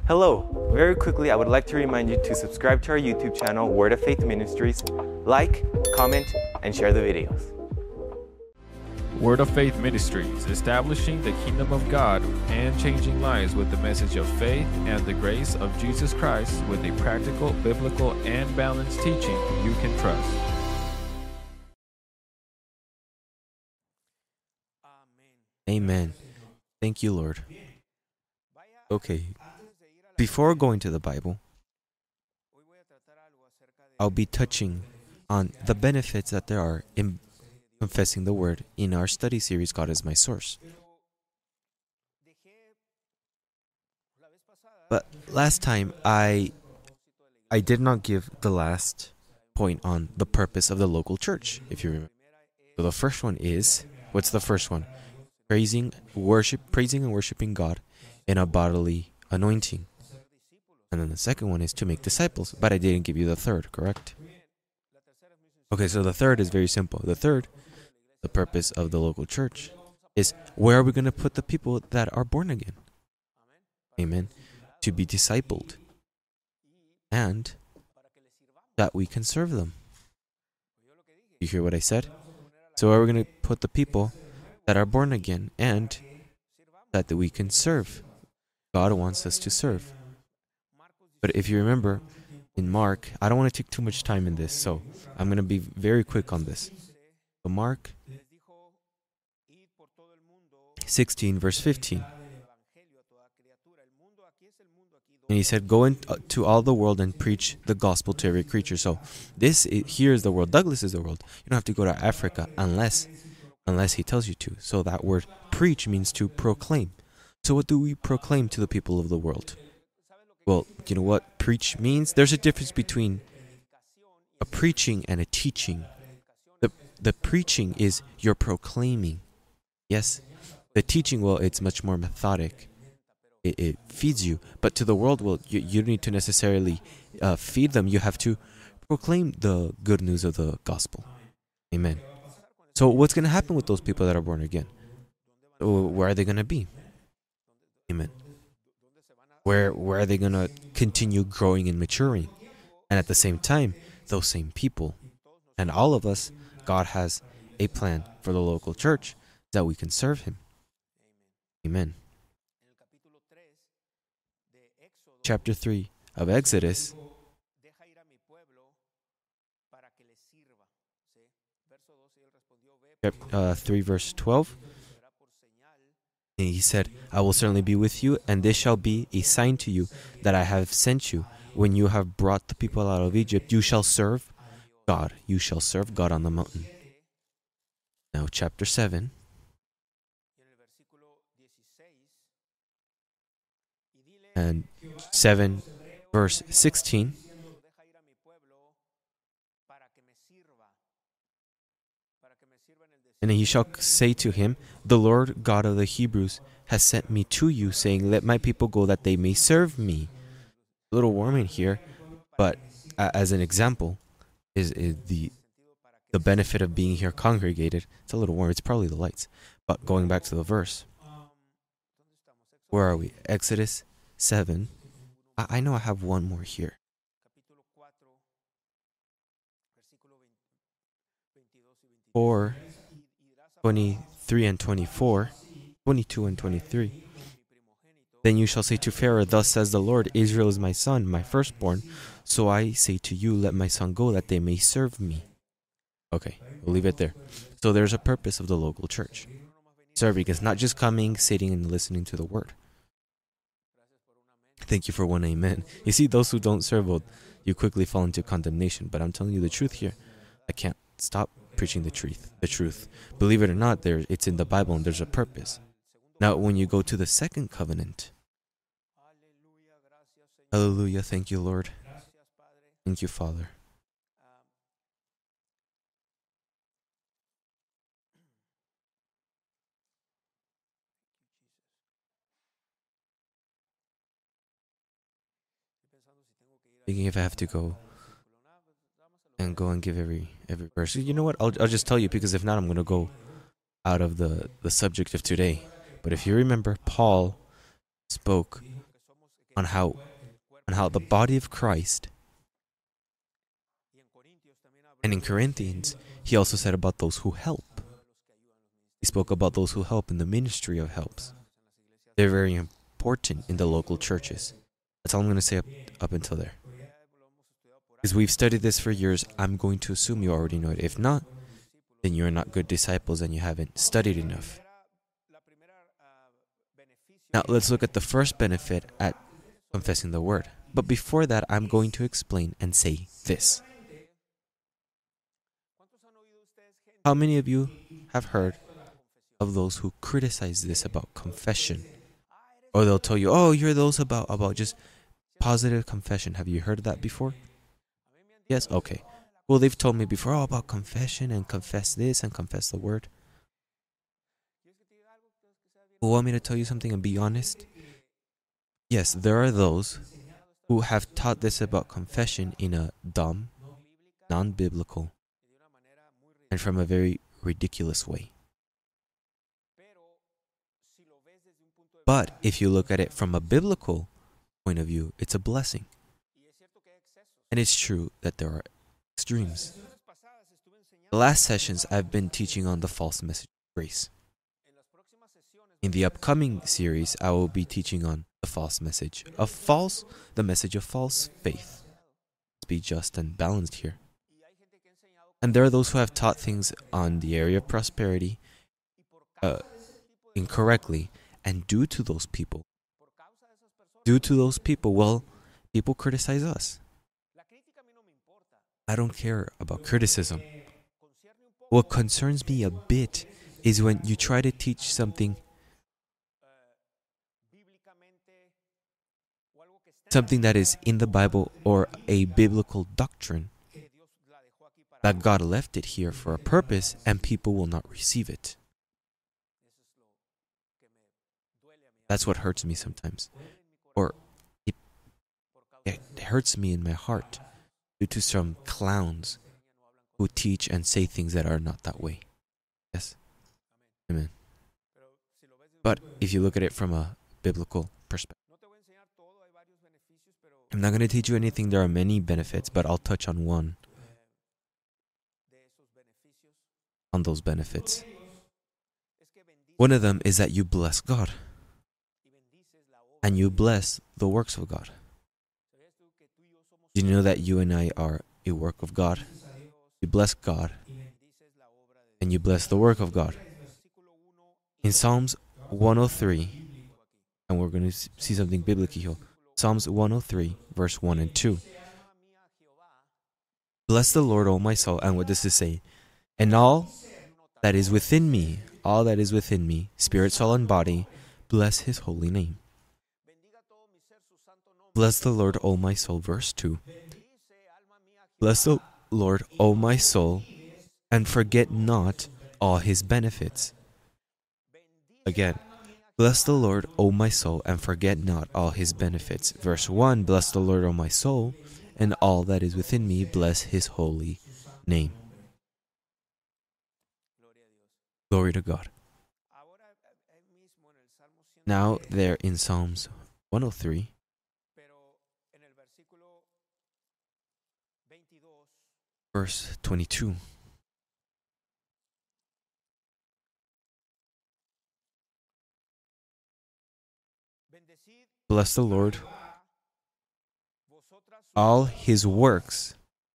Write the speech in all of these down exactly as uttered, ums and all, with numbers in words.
Hello, very quickly I would like to remind you to subscribe to our YouTube channel, Word of Faith Ministries, like, comment, and share the videos. Word of Faith Ministries, establishing the kingdom of God and changing lives with the message of faith and the grace of Jesus Christ with a practical, biblical, and balanced teaching you can trust. Amen. Thank you, Lord. Okay, before going to the Bible, I'll be touching on the benefits that there are in confessing the Word in our study series, God is My Source. But last time, I I did not give the last point on the purpose of the local church, if you remember. So the first one is, what's the first one? Praising, worship, praising and worshiping God in a bodily anointing. And then the second one is to make disciples, but I didn't give you the third, correct? Okay, so the third is very simple. The third, the purpose of the local church, is where are we going to put the people that are born again? Amen. To be discipled. And that we can serve them. You hear what I said? So where are we going to put the people that are born again and that we can serve? God wants us to serve. But if you remember, in Mark, I don't want to take too much time in this, so I'm going to be very quick on this. So Mark sixteen, verse fifteen. And he said, go into all the world and preach the gospel to every creature. So this here is the world. Douglas is the world. You don't have to go to Africa unless, unless he tells you to. So that word preach means to proclaim. So what do we proclaim to the people of the world? Well, you know what preach means? There's a difference between a preaching and a teaching. The, the preaching is you're proclaiming. Yes. The teaching, well, it's much more methodic. It, it feeds you. But to the world, well, you, you don't need to necessarily uh, feed them. You have to proclaim the good news of the gospel. Amen. So what's going to happen with those people that are born again? Where are they going to be? Amen. Where, where are they going to continue growing and maturing? And at the same time, those same people and all of us, God has a plan for the local church that we can serve Him. Amen. Chapter three of Exodus. Uh, three verse twelve. And he said, I will certainly be with you, and this shall be a sign to you that I have sent you. When you have brought the people out of Egypt, you shall serve God. You shall serve God on the mountain. Now, chapter seven. And seven, verse sixteen. And he shall say to him, the Lord God of the Hebrews has sent me to you, saying, let my people go that they may serve me. A little warm in here, but uh, as an example, is, is the the benefit of being here congregated. It's a little warm. It's probably the lights. But going back to the verse. Where are we? Exodus seven. I, I know I have one more here. Four. twenty-three and twenty-four, twenty-two and twenty-three. Then you shall say to Pharaoh, thus says the Lord, Israel is my son, my firstborn. So I say to you, let my son go, that they may serve me. Okay, we'll leave it there. So there's a purpose of the local church. Serving is not just coming, sitting, and listening to the word. Thank you for one amen. You see, those who don't serve, well, you quickly fall into condemnation. But I'm telling you the truth here. I can't stop preaching the truth. The truth. Believe it or not, there it's in the Bible and there's a purpose. Now, when you go to the second covenant, hallelujah, thank you, Lord. Thank you, Father. Thinking if I have to go and go and give every every verse. You know what? I'll I'll just tell you, because if not, I'm going to go out of the, the subject of today. But if you remember, Paul spoke on how on how the body of Christ, and in Corinthians, he also said about those who help. He spoke about those who help in the ministry of helps. They're very important in the local churches. That's all I'm going to say up, up until there. Because we've studied this for years, I'm going to assume you already know it. If not, then you're not good disciples and you haven't studied enough. Now, let's look at the first benefit at confessing the word. But before that, I'm going to explain and say this. How many of you have heard of those who criticize this about confession? Or they'll tell you, oh, you're those about, about just positive confession. Have you heard of that before? Yes? Okay. Well, they've told me before, oh, about confession and confess this and confess the word. You want me to tell you something and be honest? Yes, there are those who have taught this about confession in a dumb, non-biblical, and from a very ridiculous way. But if you look at it from a biblical point of view, it's a blessing. And it's true that there are extremes. The last sessions I've been teaching on the false message of grace. In the upcoming series, I will be teaching on the false message of false, the message of false faith. Let's be just and balanced here. And there are those who have taught things on the area of prosperity uh, incorrectly. And due to those people, due to those people, well, people criticize us. I don't care about criticism. What concerns me a bit is when you try to teach something, something that is in the Bible or a biblical doctrine, that God left it here for a purpose and people will not receive it. That's what hurts me sometimes. Or it, it hurts me in my heart due to some clowns who teach and say things that are not that way. Yes? Amen. But if you look at it from a biblical perspective, I'm not going to teach you anything. There are many benefits, but I'll touch on one. On those benefits. One of them is that you bless God. And you bless the works of God. Do you know that you and I are a work of God? You bless God. And you bless the work of God. In Psalms one oh three, and we're going to see something biblical here. Psalms one oh three, verse one and two. Bless the Lord, O my soul. And what does it say? And all that is within me, all that is within me, spirit, soul, and body, bless his holy name. Bless the Lord, O my soul, verse two. Bless the Lord, O my soul, and forget not all his benefits. Again, bless the Lord, O my soul, and forget not all his benefits. Verse one, bless the Lord, O my soul, and all that is within me, bless his holy name. Glory to God. Now, there in Psalms one oh three, verse twenty-two. Bless the Lord, all his works,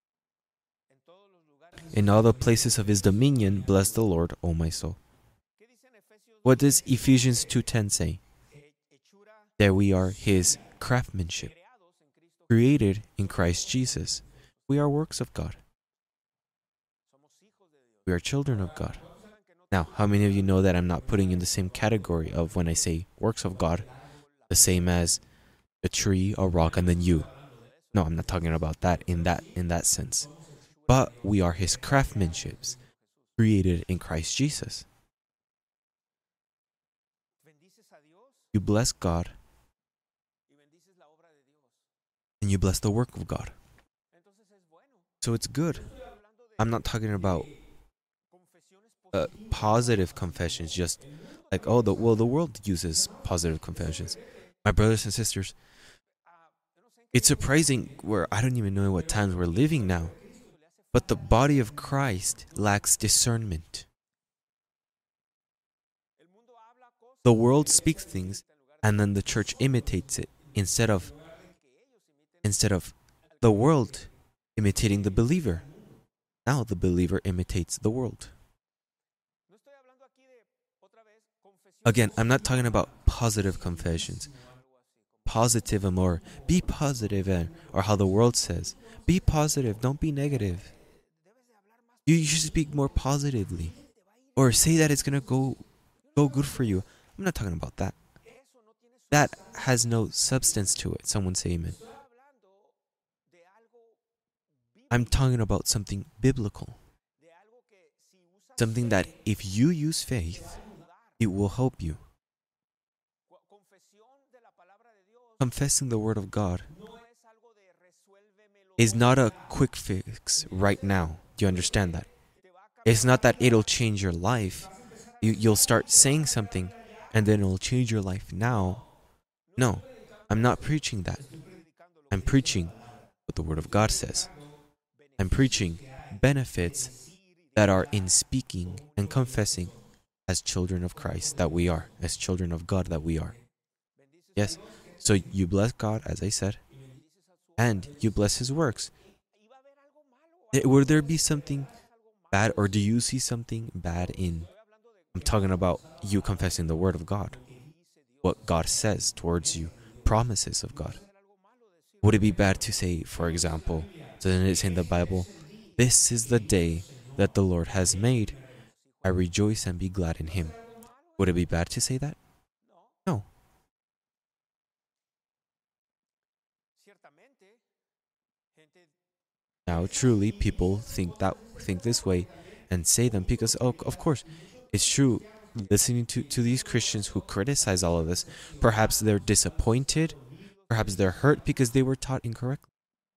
in all the places of his dominion, bless the Lord, O my soul. What does Ephesians two ten say? There we are his craftsmanship, created in Christ Jesus. We are works of God. We are children of God. Now, how many of you know that I'm not putting in the same category of when I say works of God, the same as a tree, a rock, and then you? No, I'm not talking about that in that in that sense. But we are his craftsmanships, created in Christ Jesus. You bless God, and you bless the work of God. So it's good. I'm not talking about uh, positive confessions, just like, oh, the well, the world uses positive confessions. My brothers and sisters, It's surprising where I don't even know what times we're living now. But the body of Christ lacks discernment. The world speaks things and then the church imitates it instead of instead of the world imitating the believer. Now the believer imitates the world. Again, I'm not talking about positive confessions. Positive or be positive, or how the world says. Be positive, don't be negative. You should speak more positively. Or say that it's going to go go good for you. I'm not talking about that. That has no substance to it. Someone say amen. I'm talking about something biblical. Something that if you use faith, it will help you. Confessing the Word of God is not a quick fix right now. Do you understand that? It's not that it'll change your life. You, you'll start saying something and then it'll change your life now. No, I'm not preaching that. I'm preaching what the Word of God says. I'm preaching benefits that are in speaking and confessing as children of Christ that we are, as children of God that we are. Yes, so you bless God, as I said, and you bless His works. Would there be something bad, or do you see something bad in, I'm talking about you confessing the Word of God, what God says towards you, promises of God. Would it be bad to say, for example, doesn't it say in the Bible, this is the day that the Lord has made, I rejoice and be glad in Him? Would it be bad to say that? No. Now, truly, people think that think this way and say them because, oh, of course, it's true. Listening to, to these Christians who criticize all of this, perhaps they're disappointed, perhaps they're hurt because they were taught incorrectly.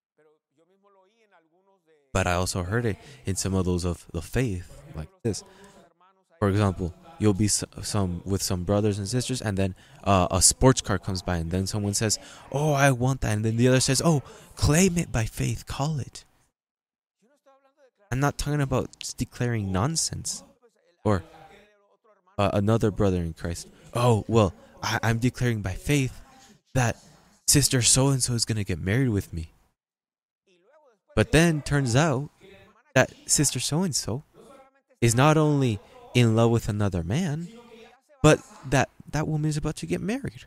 But I also heard it in some of those of the faith, like this. For example, you'll be some with some brothers and sisters, and then uh, a sports car comes by, and then someone says, oh, I want that. And then the other says, oh, claim it by faith, call it. I'm not talking about just declaring nonsense. Or uh, another brother in Christ, oh, well, I- I'm declaring by faith that sister so-and-so is going to get married with me. But then turns out that sister so-and-so is not only in love with another man, but that that woman is about to get married.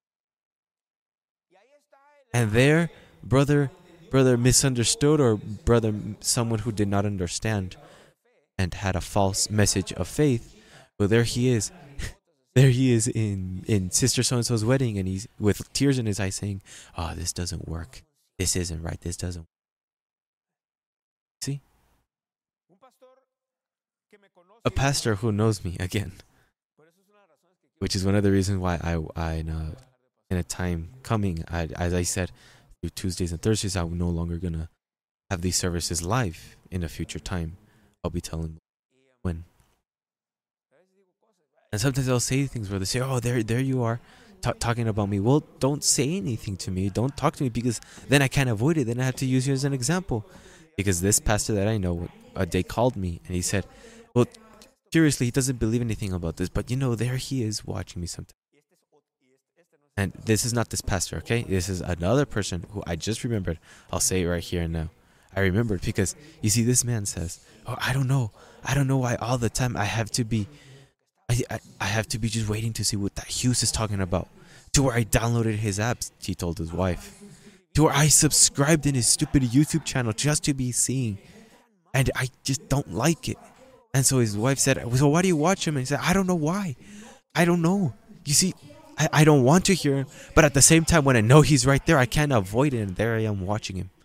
And there, brother, brother misunderstood, or brother, someone who did not understand and had a false message of faith, well, there he is. There he is in, in sister so-and-so's wedding, and he's with tears in his eyes saying, oh, this doesn't work. This isn't right. This doesn't work. See? A pastor who knows me, again, which is one of the reasons why I, I in, a, in a time coming, I, as I said, through Tuesdays and Thursdays, I'm no longer going to have these services live in a future time. I'll be telling when. And sometimes I'll say things where they say, oh, there there you are, t- talking about me. Well, don't say anything to me. Don't talk to me, because then I can't avoid it. Then I have to use you as an example. Because this pastor that I know, uh, they called me and he said, well, seriously, he doesn't believe anything about this, but you know, there he is watching me sometimes. And this is not this pastor, okay? This is another person who I just remembered. I'll say it right here and now. I remembered because, you see, this man says, oh, I don't know. I don't know why all the time I have to be, I, I, I have to be just waiting to see what that Hughes is talking about. To where I downloaded his apps, he told his wife. To where I subscribed in his stupid YouTube channel just to be seeing. And I just don't like it. And so his wife said, so why do you watch him? And he said, I don't know why. I don't know. You see, I, I don't want to hear him. But at the same time, when I know he's right there, I can't avoid it. And there I am watching him.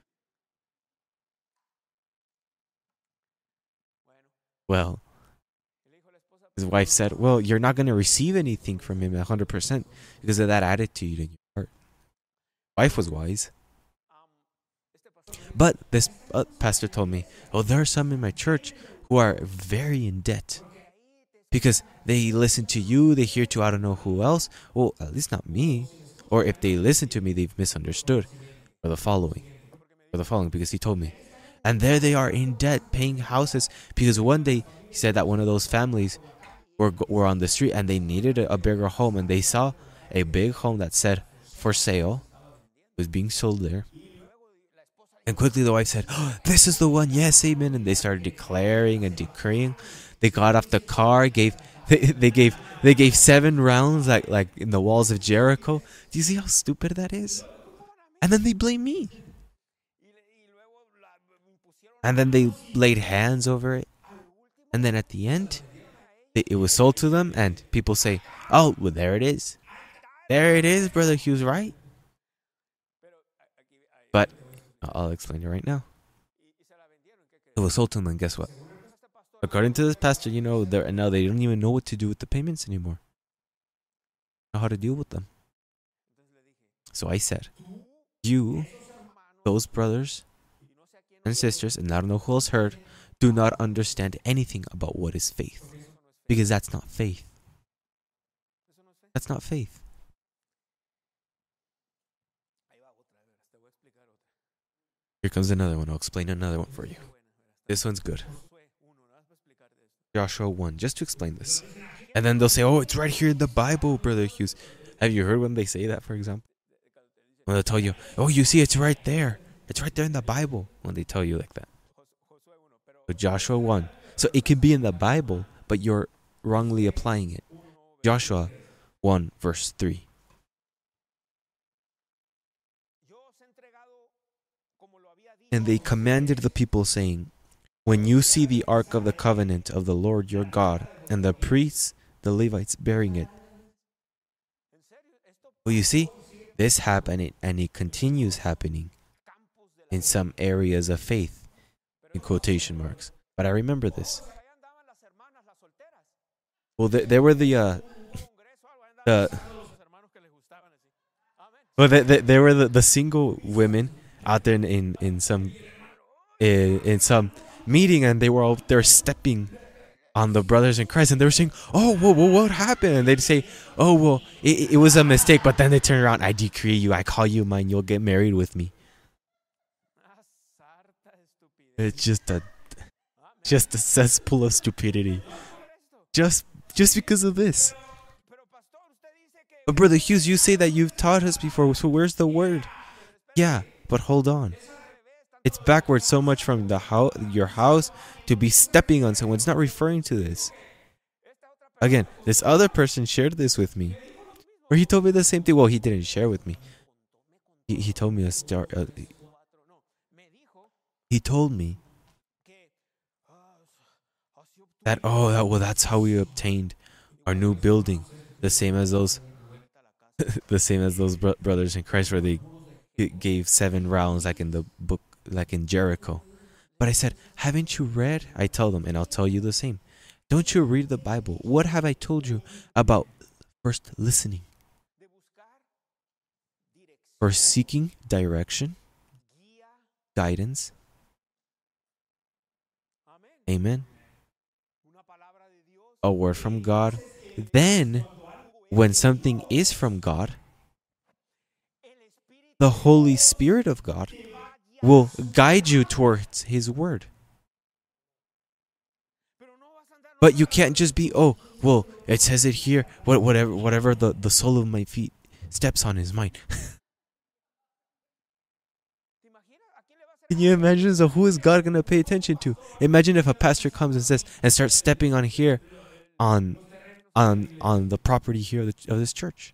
Well, his wife said, well, you're not going to receive anything from him one hundred percent because of that attitude in your heart. Wife was wise. But this uh, pastor told me, oh, there are some in my church who are very in debt because they listen to you, they hear to I don't know who else. Well, at least not me. Or if they listen to me, they've misunderstood. for the following, for the following, because he told me. And there they are in debt, paying houses, because one day he said that one of those families were were on the street and they needed a, a bigger home, and they saw a big home that said for sale, was being sold there. And quickly the wife said, oh, this is the one, yes, amen. And they started declaring and decreeing. They got off the car, gave they, they gave they gave seven rounds like like in the walls of Jericho. Do you see how stupid that is? And then they blame me. And then they laid hands over it. And then at the end, it, it was sold to them, and people say, oh, well, there it is. There it is, Brother Hugh's right. But I'll explain it right now. It was sold to them, and guess what? According to this pastor, you know, they're, now they don't even know what to do with the payments anymore. Know how to deal with them. So I said, you, those brothers and sisters, and I don't know who else heard, do not understand anything about what is faith. Because that's not faith. That's not faith. Here comes another one. I'll explain another one for you. This one's good. Joshua one, just to explain this. And then they'll say, oh, it's right here in the Bible, Brother Hughes. Have you heard when they say that, for example? When they'll tell you, oh, you see, it's right there. It's right there in the Bible. When they tell you like that. So Joshua one. So it can be in the Bible, but you're wrongly applying it. Joshua one, verse three. And they commanded the people, saying, when you see the ark of the covenant of the Lord your God, and the priests, the Levites, bearing it. Well, you see, this happened, and it continues happening in some areas of faith, in quotation marks. But I remember this. Well, there, there were the, uh, the, well, there, there were the, the single women out there in, in, in some, in, in some meeting, and they were all there stepping on the brothers in Christ, and they were saying, oh, whoa, whoa, what happened? And they'd say, oh, well, it, it was a mistake, but then they turn around, I decree you, I call you mine, you'll get married with me. It's just a, just a cesspool of stupidity. Just, just because of this. But Brother Hughes, you say that you've taught us before, so where's the word? Yeah, but hold on. It's backwards so much from the house, your house, to be stepping on someone. It's not referring to this. Again, this other person shared this with me. Or he told me the same thing. Well, he didn't share with me. He, he told me a story. Uh, he told me that, oh, that, well, that's how we obtained our new building. The same as those, the same as those bro- brothers in Christ, where they gave seven rounds, like in the book, like in Jericho. But I said, haven't you read? I tell them, and I'll tell you the same. Don't you read the Bible? What have I told you about first listening? First seeking direction, guidance. Amen. A word from God. Then, when something is from God, the Holy Spirit of God will guide you towards His Word. But you can't just be, oh, well, it says it here, whatever whatever the, the sole of my feet steps on is mine. Can you imagine? So who is God going to pay attention to? Imagine if a pastor comes and says, and starts stepping on here, on on on the property here of, the, of this church.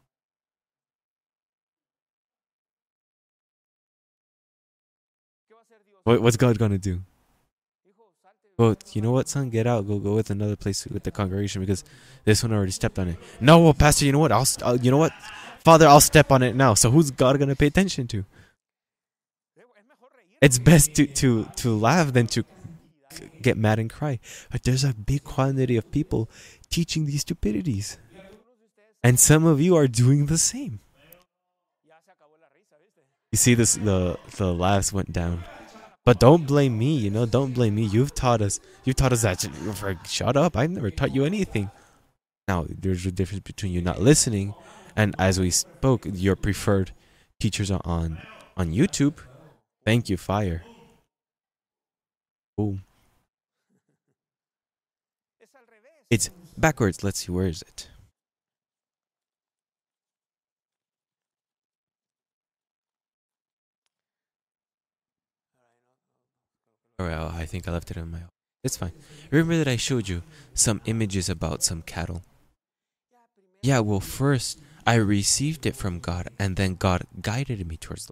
What, what's God going to do? Well, you know what, son? Get out. Go go with another place with the congregation, because this one already stepped on it. No, well, pastor, you know what? I'll, I'll you know what? Father, I'll step on it now. So who's God going to pay attention to? It's best to, to, to laugh than to get mad and cry. But there's a big quantity of people teaching these stupidities. And some of you are doing the same. You see, this the, the laughs went down. But don't blame me, you know, don't blame me. You've taught us, you've taught us that. Shut up, I've never taught you anything. Now, there's a difference between you not listening and, as we spoke, your preferred teachers are on On YouTube? Thank you, Fire. Boom. It's backwards. Let's see, where is it? Or uh, I think I left it in my... It's fine. Remember that I showed you some images about some cattle? Yeah, well, first, I received it from God, and then God guided me towards the...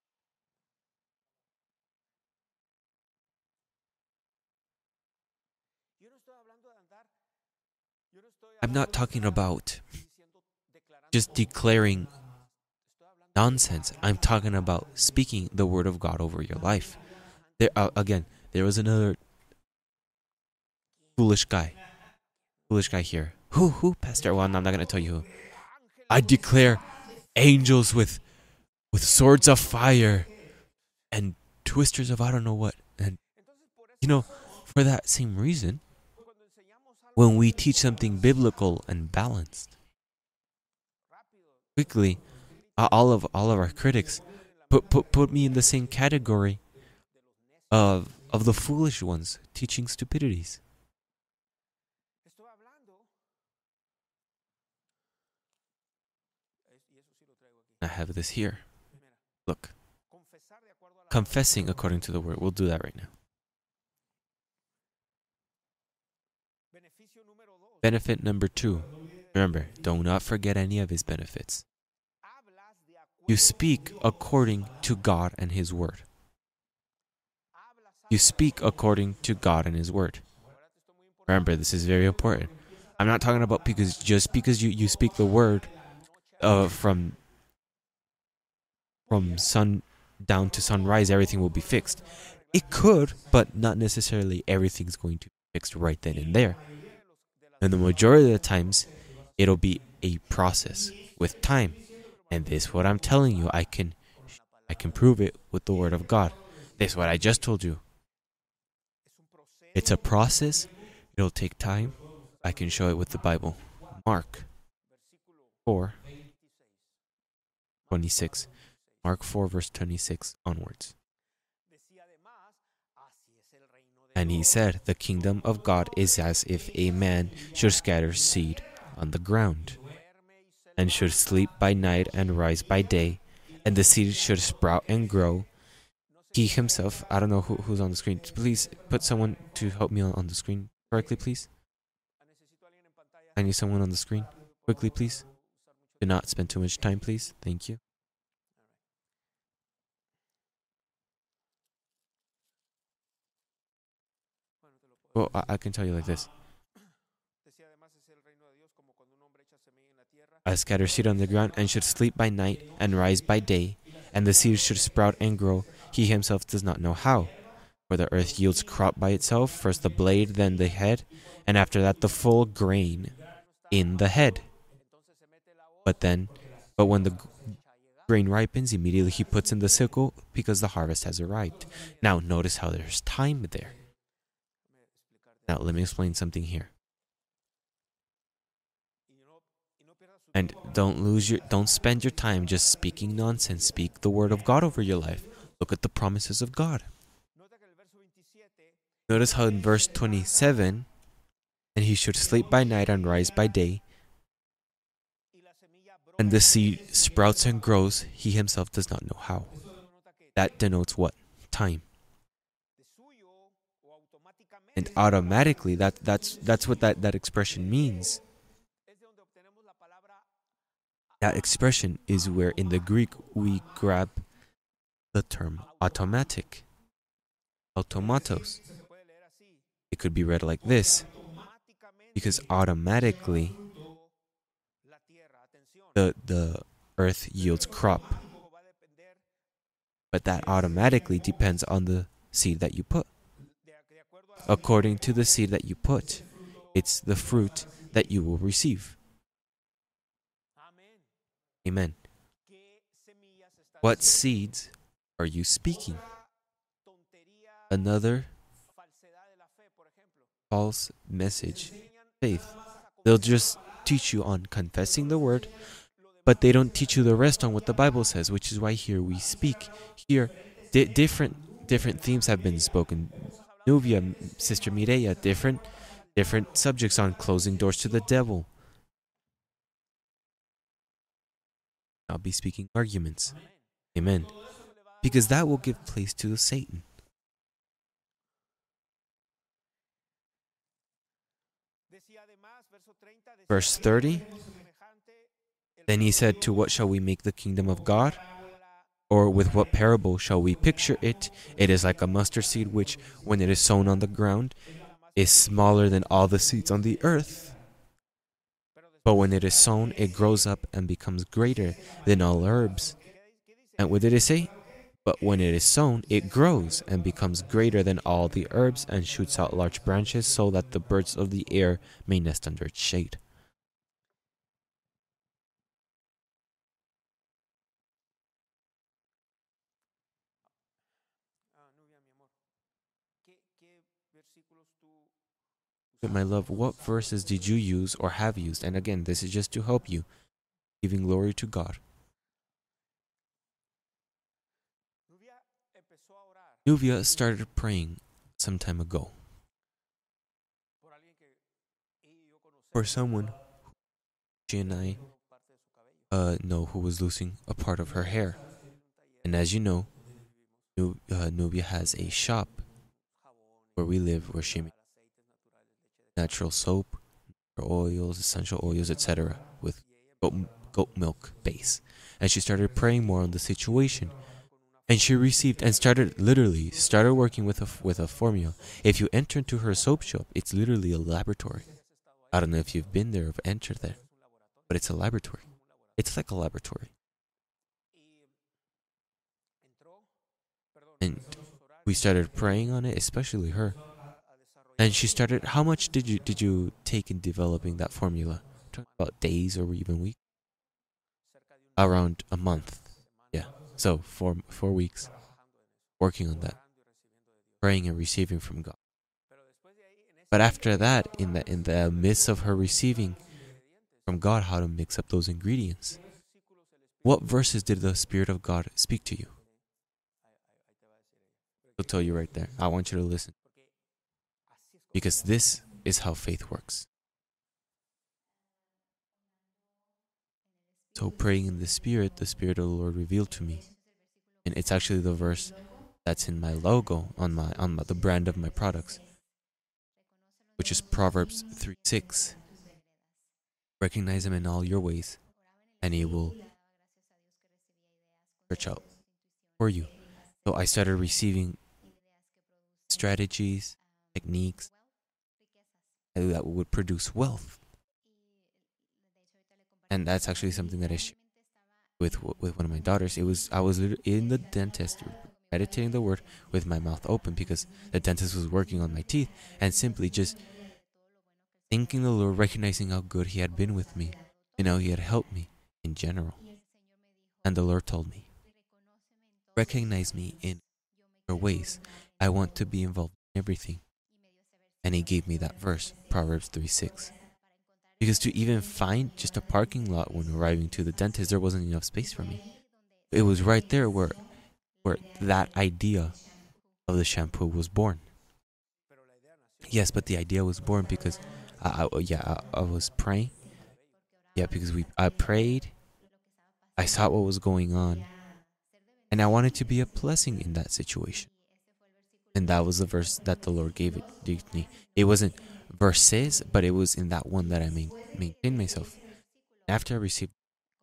I'm not talking about just declaring nonsense. I'm talking about speaking the word of God over your life. There, uh, again, there was another foolish guy. Foolish guy here. Who? Who? Pastor? Well, I'm not going to tell you who. I declare angels with with swords of fire and twisters of I don't know what. And, you know, for that same reason, when we teach something biblical and balanced, quickly, uh, all of all of our critics put put put me in the same category of of the foolish ones teaching stupidities. I have this here. Look. Confessing according to the word. We'll do that right now. Benefit number two. Remember, do not forget any of his benefits. You speak according to God and his word. You speak according to God and his word. Remember, this is very important. I'm not talking about because just because you, you speak the word uh, from from sun down to sunrise, everything will be fixed. It could, but not necessarily everything's going to be fixed right then and there. And the majority of the times, it'll be a process with time. And this, what I'm telling you, I can, I can prove it with the word of God. This, what I just told you. It's a process. It'll take time. I can show it with the Bible. Mark four, twenty-six. Mark four, verse twenty-six onwards. And he said, the kingdom of God is as if a man should scatter seed on the ground, and should sleep by night and rise by day, and the seed should sprout and grow. He himself, I don't know who, who's on the screen. Please put someone to help me on, on the screen correctly, please. I need someone on the screen. Quickly, please. Do not spend too much time, please. Thank you. Well, I, I can tell you like this. I scatter seed on the ground and should sleep by night and rise by day, and the seed should sprout and grow. He himself does not know how. For the earth yields crop by itself, first the blade, then the head, and after that the full grain in the head. But then, but when the grain ripens, immediately he puts in the sickle because the harvest has arrived. Now, notice how there's time there. Now, let me explain something here. And don't lose your, don't spend your time just speaking nonsense. Speak the word of God over your life. Look at the promises of God. Notice how in verse twenty-seven, and he should sleep by night and rise by day, and the seed sprouts and grows, he himself does not know how. That denotes what? Time. And automatically, that, that's, that's what that, that expression means. That expression is where in the Greek we grab the term automatic. Automatos. It could be read like this. Because automatically, the, the earth yields crop. But that automatically depends on the seed that you put. According to the seed that you put, it's the fruit that you will receive. Amen. What seeds are you speaking? Another false message, faith. They'll just teach you on confessing the word, but they don't teach you the rest on what the Bible says, which is why here we speak. Here, di- different different themes have been spoken. Nubia, Sister Mireya, different different subjects on closing doors to the devil. I'll be speaking arguments. Amen. Because that will give place to Satan. Verse thirty. Then he said, to what shall we make the kingdom of God? Or with what parable shall we picture it? It is like a mustard seed which, when it is sown on the ground, is smaller than all the seeds on the earth. But when it is sown, it grows up and becomes greater than all herbs. And what did it say? But when it is sown, it grows and becomes greater than all the herbs and shoots out large branches so that the birds of the air may nest under its shade. My love, what verses did you use or have used? And again, this is just to help you, giving glory to God. Nubia started praying some time ago for someone she and I uh, know who was losing a part of her hair. And as you know, Nub- uh, Nubia has a shop where we live, where she makes natural soap, oils, essential oils, et cetera, with goat, goat milk base. And she started praying more on the situation. And she received and started literally started working with a with a formula. If you enter into her soap shop, it's literally a laboratory. I don't know if you've been there or entered there, but it's a laboratory. It's like a laboratory. And we started praying on it, especially her. And she started. How much did you did you take in developing that formula? Talking about days or even weeks. Around a month. Yeah. So four four weeks, working on that, praying and receiving from God. But after that, in the in the midst of her receiving from God how to mix up those ingredients, what verses did the Spirit of God speak to you? He'll tell you right there. I want you to listen. Because this is how faith works. So praying in the Spirit, the Spirit of the Lord revealed to me. And it's actually the verse that's in my logo, on my on my, the brand of my products, which is Proverbs three six. Recognize Him in all your ways, and He will search out for you. So I started receiving strategies, techniques that would produce wealth. And that's actually something that I shared with with one of my daughters. It was I was in the dentist meditating the word with my mouth open because the dentist was working on my teeth, and simply just thanking the Lord, recognizing how good He had been with me and how He had helped me in general. And the Lord told me, recognize me in your ways. I want to be involved in everything. And He gave me that verse, Proverbs three six. Because to even find just a parking lot when arriving to the dentist, there wasn't enough space for me. It was right there where, where that idea of the shampoo was born. Yes, but the idea was born because, I, I, yeah, I, I was praying. Yeah, because we I prayed. I saw what was going on. And I wanted to be a blessing in that situation. And that was the verse that the Lord gave it gave me. It wasn't verses, but it was in that one that I main, maintained myself. After I received,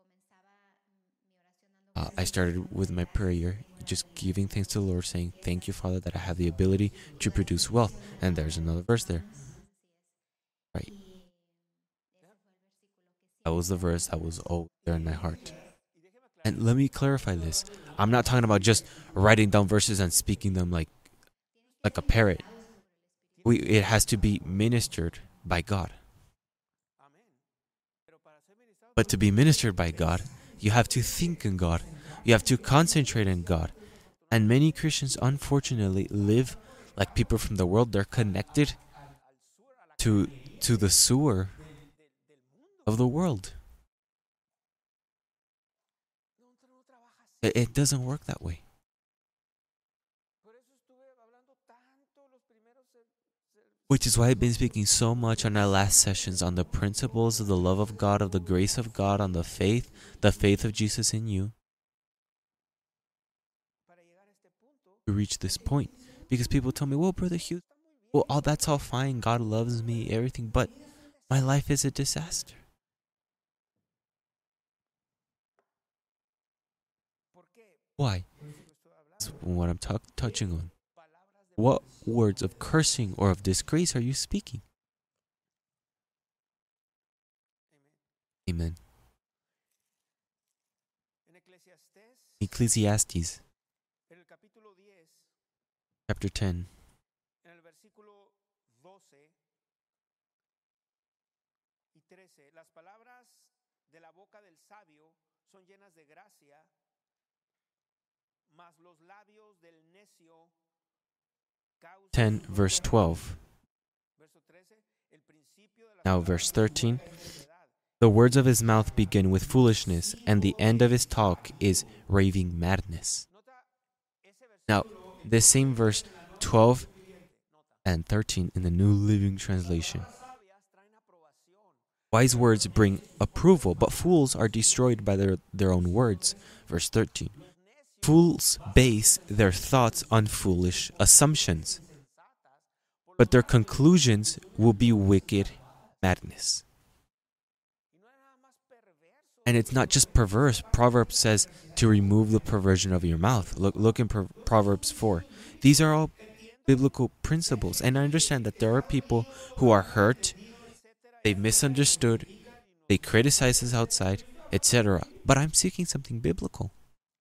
uh, I started with my prayer, just giving thanks to the Lord, saying, thank you, Father, that I have the ability to produce wealth. And there's another verse there. Right. That was the verse that was always there in my heart. And let me clarify this. I'm not talking about just writing down verses and speaking them like like a parrot. We, it has to be ministered by God. But to be ministered by God, you have to think in God. You have to concentrate on God. And many Christians, unfortunately, live like people from the world. They're connected to, to the sewer of the world. It, it doesn't work that way. Which is why I've been speaking so much on our last sessions on the principles of the love of God, of the grace of God, on the faith, the faith of Jesus in you. To reach this point. Because people tell me, well, Brother Hugh, well, all that's all fine. God loves me, everything, but my life is a disaster. Why? That's what I'm t- touching on. What words of cursing or of disgrace are you speaking? Amen. Ecclesiastes chapter ten. ten verse twelve. Now verse thirteen. The words of his mouth begin with foolishness, and the end of his talk is raving madness. Now, this same verse twelve and thirteen in the New Living Translation. Wise words bring approval, but fools are destroyed by their, their own words. Verse thirteen. Fools base their thoughts on foolish assumptions, but their conclusions will be wicked madness. And it's not just perverse. Proverbs says to remove the perversion of your mouth. Look, look in Pro- Proverbs four. These are all biblical principles. And I understand that there are people who are hurt, they've misunderstood, they criticize us outside, et cetera. But I'm seeking something biblical.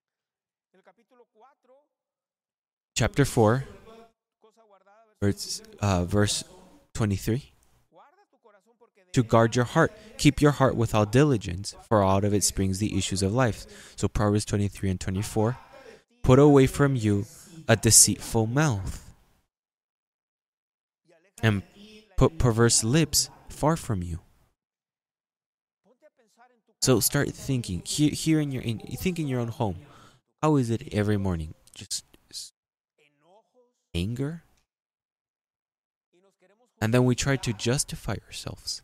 Chapter four, verse, uh, verse twenty-three. To guard your heart, keep your heart with all diligence, for out of it springs the issues of life. So Proverbs twenty-three and twenty-four. Put away from you a deceitful mouth, and put perverse lips far from you. So start thinking here, here in your in, think in your own home. How is it every morning? Just anger, and then we try to justify ourselves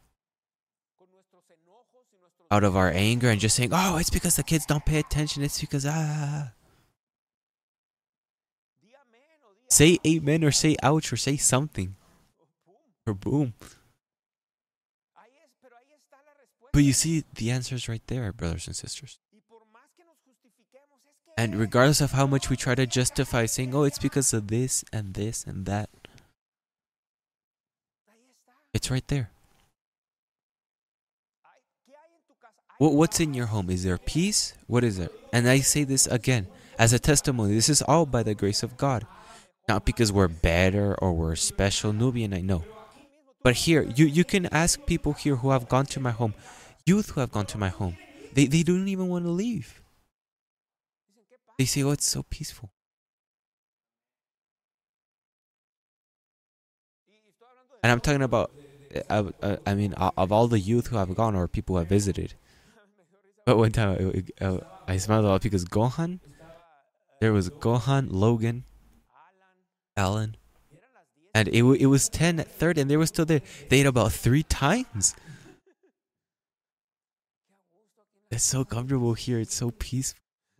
out of our anger and just saying, "Oh, it's because the kids don't pay attention. It's because ah." Say amen or say ouch or say something or boom. But you see, the answer is right there, brothers and sisters. And regardless of how much we try to justify saying, oh, it's because of this and this and that, it's right there. What, what's in your home? Is there peace? What is it? And I say this again, as a testimony. This is all by the grace of God. Not because we're better or we're special. Nubian, I know. But here, you, you can ask people here who have gone to my home, youth who have gone to my home. They, they don't even want to leave. They say, oh, it's so peaceful. And I'm talking about, uh, uh, I mean, uh, of all the youth who have gone or people who have visited. But one time, uh, uh, I smiled a lot because Gohan, there was Gohan, Logan, Alan, and it, w- it was ten at third, and they were still there. They ate about three times. It's so comfortable here. It's so peaceful.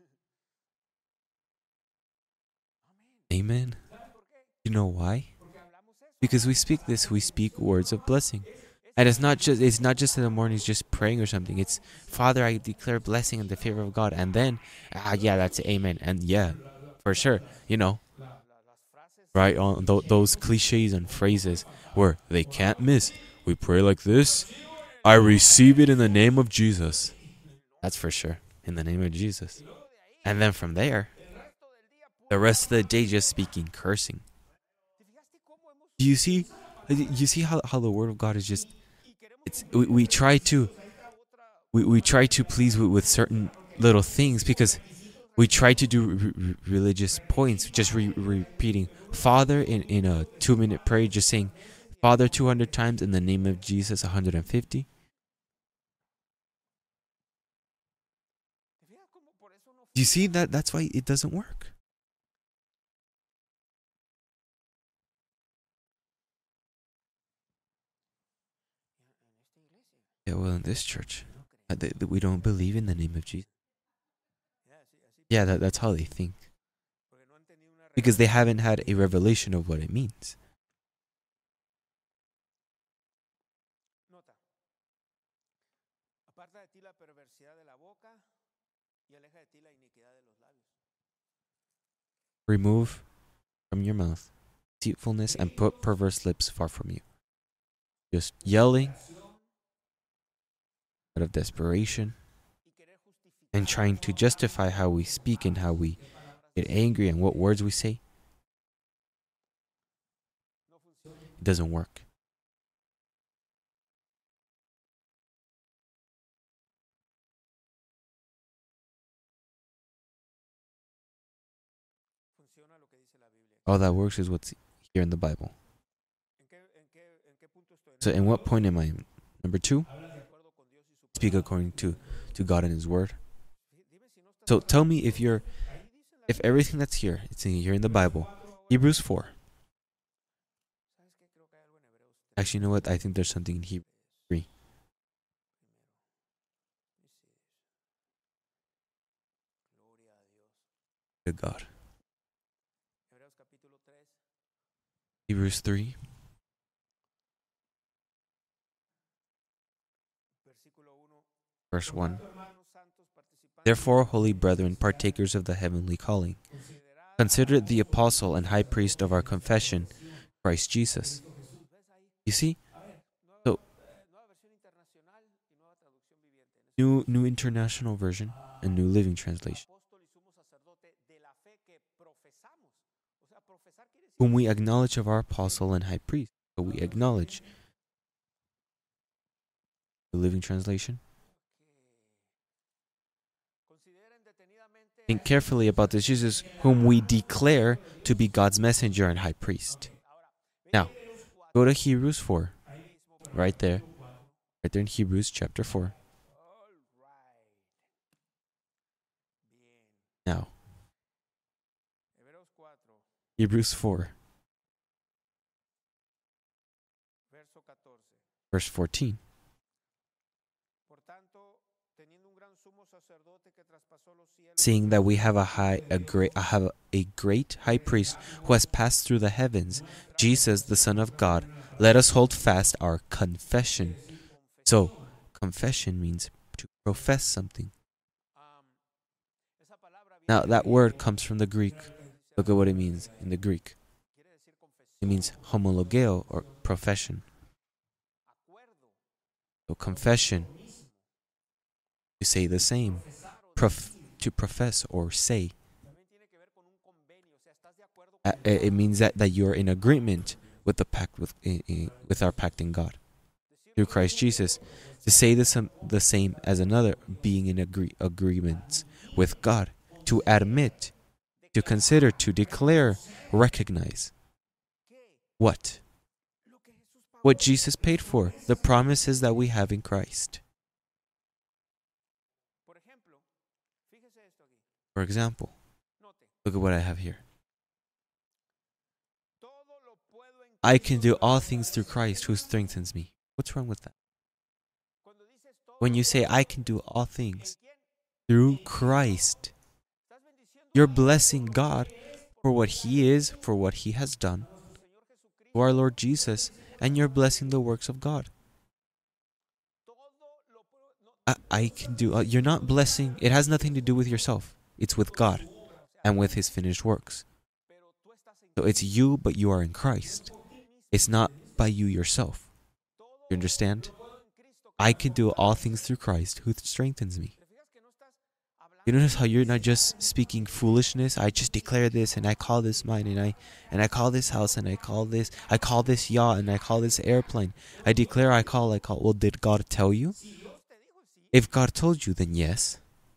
Amen. You know why? Because we speak this, we speak words of blessing. And it's not just it's not just in the mornings just praying or something. It's, Father, I declare blessing in the favor of God. And then, ah, yeah, that's amen. And yeah, for sure, you know, right on th- those cliches and phrases where they can't miss. We pray like this. I receive it in the name of Jesus. That's for sure. In the name of Jesus. And then from there, the rest of the day just speaking cursing. Do you see? You see how, how the word of God is just, it's we, we try to we, we try to please with, with certain little things because we try to do r- religious points, just re- repeating Father in, in a two minute prayer, just saying Father two hundred times in the name of Jesus one hundred fifty. Do you see that? That's why it doesn't work. Yeah, well, in this church, uh, th- th- we don't believe in the name of Jesus. Yeah, that, that's how they think. Because they haven't had a revelation of what it means. Remove from your mouth deceitfulness and put perverse lips far from you. Just yelling out of desperation and trying to justify how we speak and how we get angry and what words we say. It doesn't work. All that works is what's here in the Bible. So in what point am I in? Number two, speak according to, to God and His Word. So tell me if you're, if everything that's here, it's in, here in the Bible. Hebrews four. Actually, you know what? I think there's something in Hebrews three. To God. Hebrews three. Verse one. Therefore, holy brethren, partakers of the heavenly calling, consider the apostle and high priest of our confession, Christ Jesus. You see? So, New New International Version and New Living Translation. Whom we acknowledge of our apostle and high priest. So we acknowledge. The Living Translation. Think carefully about this Jesus, whom we declare to be God's messenger and high priest. Now, go to Hebrews four. Right there. Right there in Hebrews chapter four. Now, Hebrews four. Verse fourteen. Seeing that we have a high, a great, a, have a great high priest who has passed through the heavens, Jesus, the Son of God, let us hold fast our confession. So, confession means to profess something. Now, that word comes from the Greek. Look at what it means in the Greek. It means homologeo, or profession. So, confession, to say the same. Prof- to profess or say. Uh, it means that, that you're in agreement with the pact with uh, uh, with our pact in God through Christ Jesus. To say the same, the same as another, being in agree, agreement with God. To admit, to consider, to declare, recognize. What? What Jesus paid for, the promises that we have in Christ. For example, look at what I have here. I can do all things through Christ who strengthens me. What's wrong with that? When you say, I can do all things through Christ, you're blessing God for what He is, for what He has done, for our Lord Jesus, and you're blessing the works of God. I, I can do, uh, you're not blessing, it has nothing to do with yourself. It's with God and with His finished works. So it's you, but you are in Christ. It's not by you yourself. You understand? I can do all things through Christ who strengthens me. You notice how you're not just speaking foolishness? I just declare this and I call this mine and I and I call this house and I call this I call this yacht and I call this airplane. I declare, I call, I call. Well, did God tell you? If God told you, then yes.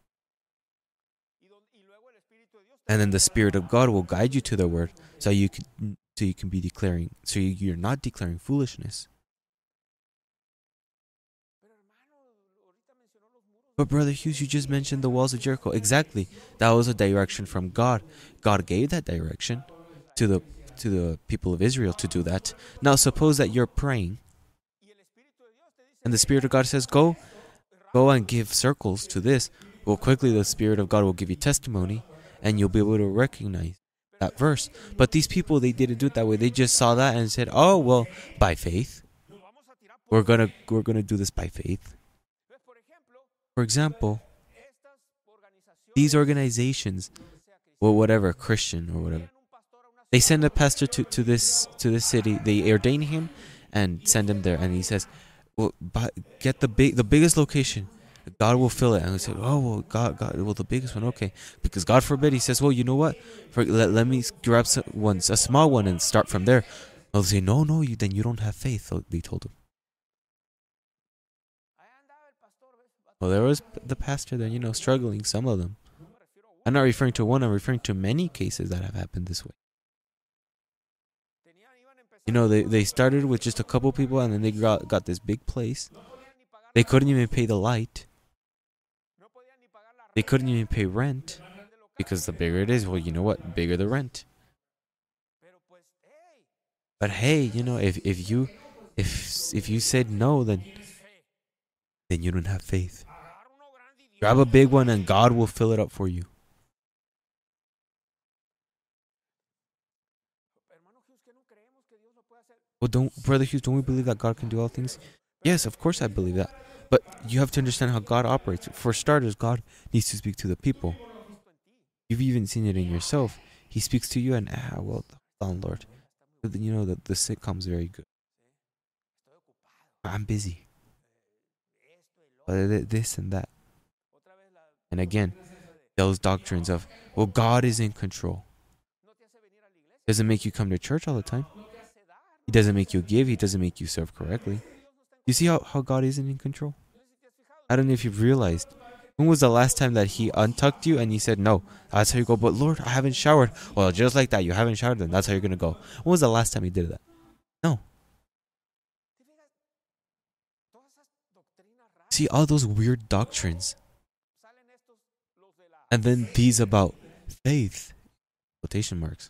And then the Spirit of God will guide you to the Word, so you can, so you can be declaring, so you, you're not declaring foolishness. But Brother Hughes, you just mentioned the walls of Jericho. Exactly. That was a direction from God. God gave that direction to the to the people of Israel to do that. Now suppose that you're praying and the Spirit of God says, go, go and give circles to this. Well, quickly the Spirit of God will give you testimony and you'll be able to recognize that verse. But these people, they didn't do it that way. They just saw that and said, oh, well, by faith. We're gonna we're gonna do this by faith. For example, these organizations, well, whatever, Christian or whatever, they send a pastor to, to this to this city. They ordain him and send him there, and he says, "Well, but get the big the biggest location. God will fill it." And we say, "Oh, well, God, God, well, the biggest one, okay." Because God forbid, he says, "Well, you know what? For, let, let me grab some ones, a small one, and start from there." They'll say, "No, no, you then you don't have faith." They told him. Well, there was the pastor there, you know, struggling, some of them. I'm not referring to one, I'm referring to many cases that have happened this way. You know, they, they started with just a couple people and then they got, got this big place. They couldn't even pay the light. They couldn't even pay rent. Because the bigger it is, well, you know what? Bigger the rent. But hey, you know, if, if you if if you said no, then then you don't have faith. Grab a big one and God will fill it up for you. Well, don't, Brother Hughes, don't we believe that God can do all things? Yes, of course I believe that. But you have to understand how God operates. For starters, God needs to speak to the people. You've even seen it in yourself. He speaks to you and, ah, well, hold on, Lord. You know, the, the sitcom's very good. I'm busy. This and that. And again, those doctrines of, well, God is in control. Doesn't make you come to church all the time. He doesn't make you give. He doesn't make you serve correctly. You see how, how God isn't in control? I don't know if you've realized. When was the last time that he untucked you and he said, no, that's how you go. But Lord, I haven't showered. Well, just like that, you haven't showered, then that's how you're going to go. When was the last time he did that? No. See, all those weird doctrines. And then these about faith, quotation marks,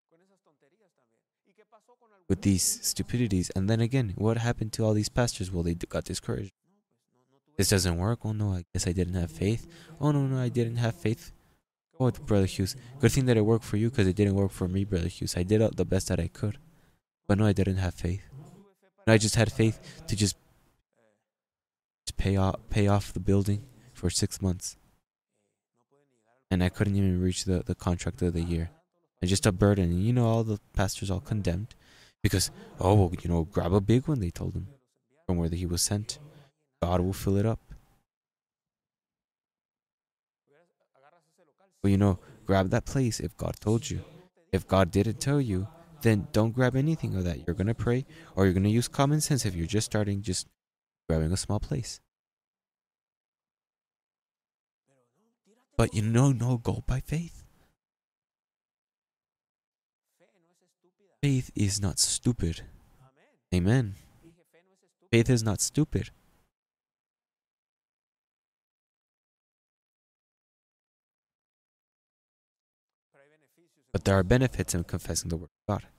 with these stupidities. And then again, what happened to all these pastors? Well, they got discouraged. This doesn't work. Oh no, I guess I didn't have faith. Oh no, no, I didn't have faith. Oh, Brother Hughes, good thing that it worked for you because it didn't work for me, Brother Hughes. I did the best that I could. But no, I didn't have faith. No, I just had faith to just pay off, pay off the building for six months. And I couldn't even reach the, the contract of the year. And just a burden. And you know, all the pastors all condemned. Because, oh, well, you know, grab a big one, they told him. From where he was sent. God will fill it up. Well, you know, grab that place if God told you. If God didn't tell you, then don't grab anything of that. You're going to pray, or you're going to use common sense if you're just starting, just grabbing a small place. But you know, no, go by faith. Faith is not stupid. Amen. Faith is not stupid. But there are benefits in confessing the word of God.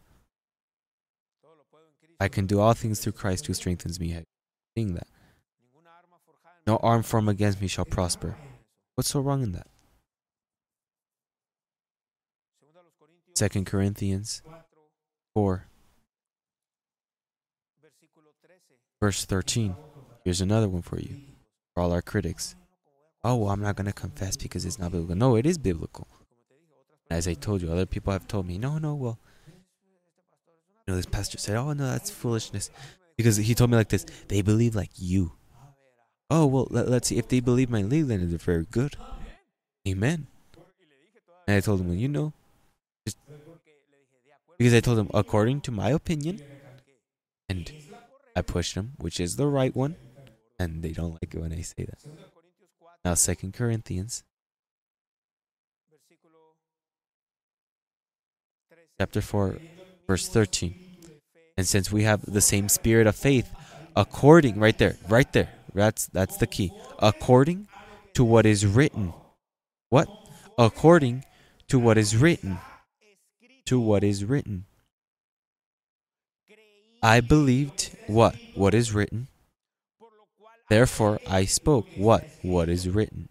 I can do all things through Christ who strengthens me. Seeing that. No arm formed against me shall prosper. What's so wrong in that? Second Corinthians four, verse thirteen. Here's another one for you. For all our critics. Oh, well, I'm not going to confess because it's not biblical. No, it is biblical. As I told you, other people have told me, no, no, well, you know, this pastor said, oh, no, that's foolishness. Because he told me like this, they believe like you. Oh, well, let, let's see, if they believe my league, then they're very good. Amen. And I told him, well, you know, just, because I told him, according to my opinion, and I pushed them, which is the right one, and they don't like it when I say that. Now, Second Corinthians, chapter four, verse thirteen. And since we have the same spirit of faith, according, right there, right there, that's that's the key. According to what is written. What? According to what is written. To what is written. I believed what? What is written. Therefore, I spoke what? What is written.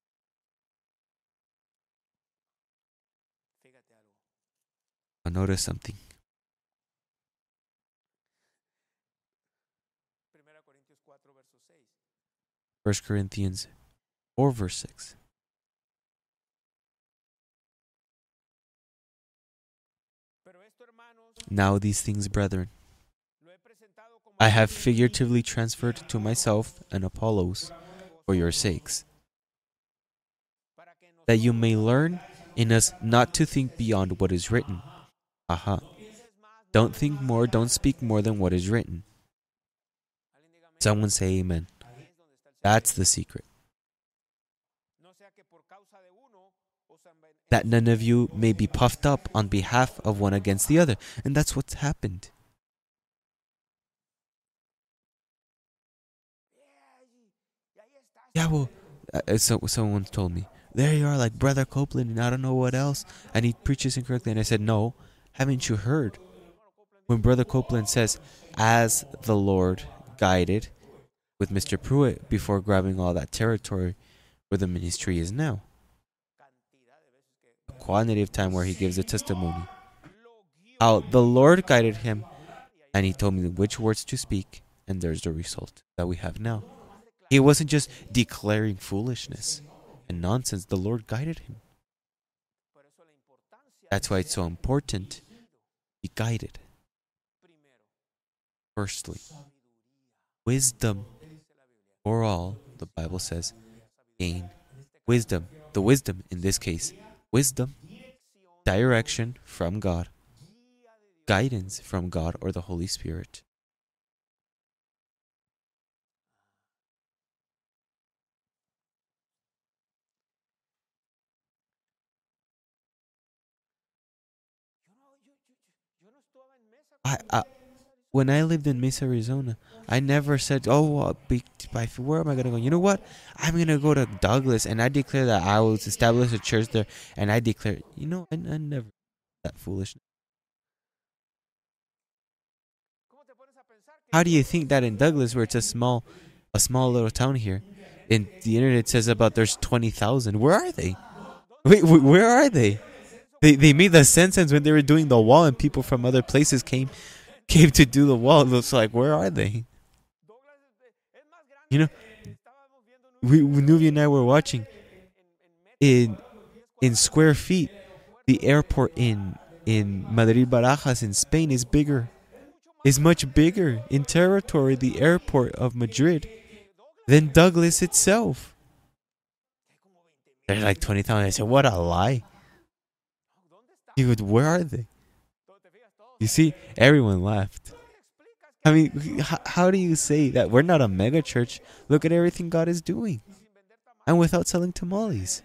Now notice something. First Corinthians four, verse six. Now these things, brethren, I have figuratively transferred to myself and Apollos for your sakes, that you may learn in us not to think beyond what is written. Aha. Don't think more, don't speak more than what is written. Someone say amen. That's the secret. That none of you may be puffed up on behalf of one against the other. And that's what's happened. Yeah, well, uh, so, someone told me, there you are, like Brother Copeland, and I don't know what else. And he preaches incorrectly. And I said, no, haven't you heard? When Brother Copeland says, as the Lord guided with Mister Pruitt before grabbing all that territory where the ministry is now. A quantity of time where he gives a testimony. How the Lord guided him, and he told me which words to speak, and there's the result that we have now. He wasn't just declaring foolishness and nonsense. The Lord guided him. That's why it's so important to be guided. Firstly, wisdom for all, the Bible says, gain wisdom. The wisdom, in this case, wisdom, direction from God, guidance from God or the Holy Spirit. I, I when I lived in Mesa, Arizona, I never said, oh, uh, be, by, where am I going to go? You know what? I'm going to go to Douglas, and I declare that I will establish a church there, and I declare, you know, I, I never that foolishness. How do you think that in Douglas, where it's a small, a small little town here, and the internet says about there's twenty thousand, where are they? Wait, where are they? They they made the census when they were doing the wall, and people from other places came came to do the wall. It looks like, where are they? You know, we Nuvia and I were watching in in square feet. The airport in in Madrid Barajas in Spain is bigger, is much bigger in territory. The airport of Madrid than Douglas itself. They're like twenty thousand. I said, what a lie. You go, where are they? You see, everyone laughed. I mean, h- how do you say that we're not a mega church? Look at everything God is doing. And without selling tamales.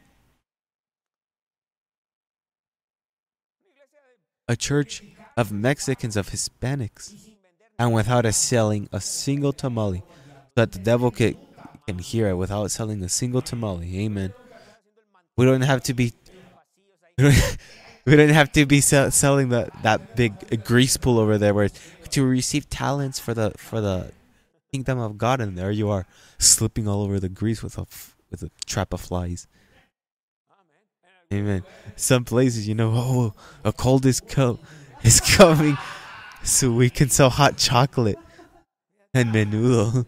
A church of Mexicans, of Hispanics. And without us selling a single tamale. So that the devil can, can hear it without selling a single tamale. Amen. We don't have to be... We don't, we don't have to be sell, selling the, that big grease pool over there where to receive talents for the for the kingdom of God, and there you are slipping all over the grease with a with a trap of flies. Amen. Some places, you know, oh, a cold is co- is coming, so we can sell hot chocolate and menudo.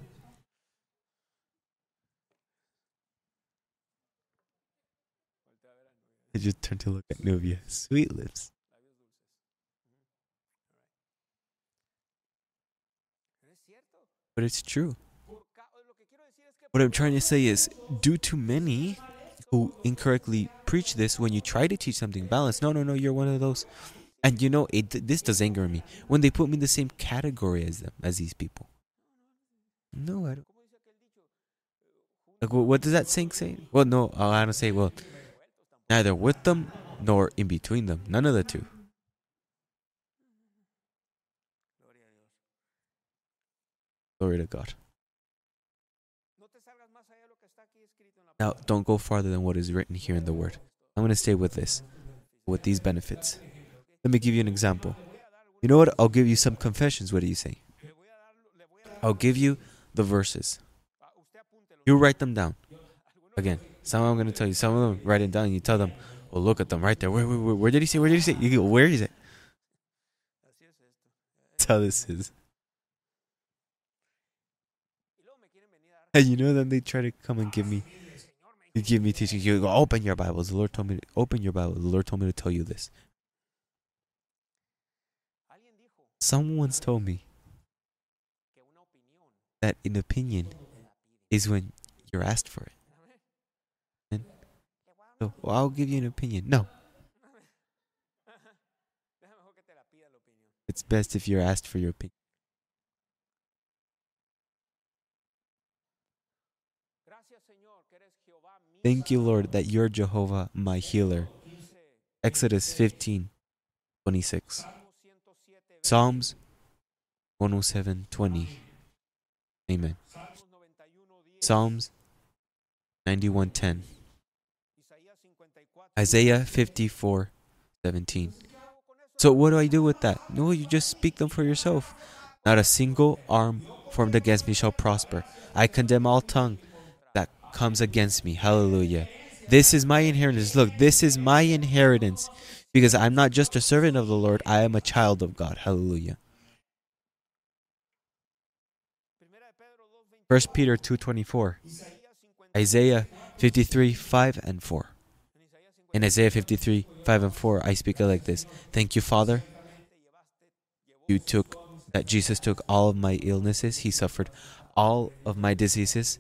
I just turned to look at Nubia. Sweet lips. But it's true. What I'm trying to say is, due to many who incorrectly preach this, when you try to teach something balanced, no, no, no, you're one of those. And you know, it, this does anger me. When they put me in the same category as them, as these people. No, I don't. Like, what does that saying say? Well, no, I don't say, well, neither with them nor in between them. None of the two. Glory to God. Now, don't go farther than what is written here in the Word. I'm going to stay with this, with these benefits. Let me give you an example. You know what? I'll give you some confessions. What do you say? I'll give you the verses. You write them down. Again, some I'm going to tell you. Some of them, write it down. And you tell them, well, look at them right there. Where, where, where, where did he say? Where did he say? You go, where is it? That's how this is. And you know, then they try to come and give me, give me teaching. You go, open your Bibles. The Lord told me to open your Bible. The Lord told me to tell you this. Someone once told me that an opinion is when you're asked for it. And so, well, I'll give you an opinion. No. It's best if you're asked for your opinion. Thank you, Lord, that you're Jehovah, my healer. Exodus fifteen twenty-six. Psalms one oh seven twenty. Amen. Psalms ninety-one ten. Isaiah fifty-four seventeen. So what do I do with that? No, you just speak them for yourself. Not a single arm formed against me shall prosper. I condemn all tongue that comes against me. Hallelujah. This is my inheritance. Look, this is my inheritance. Because I'm not just a servant of the Lord, I am a child of God. Hallelujah. First Peter two twenty-four. Isaiah fifty-three five and four. In Isaiah fifty-three five and four, I speak it like this. Thank you, Father. You took, that Jesus took all of my illnesses. He suffered all of my diseases.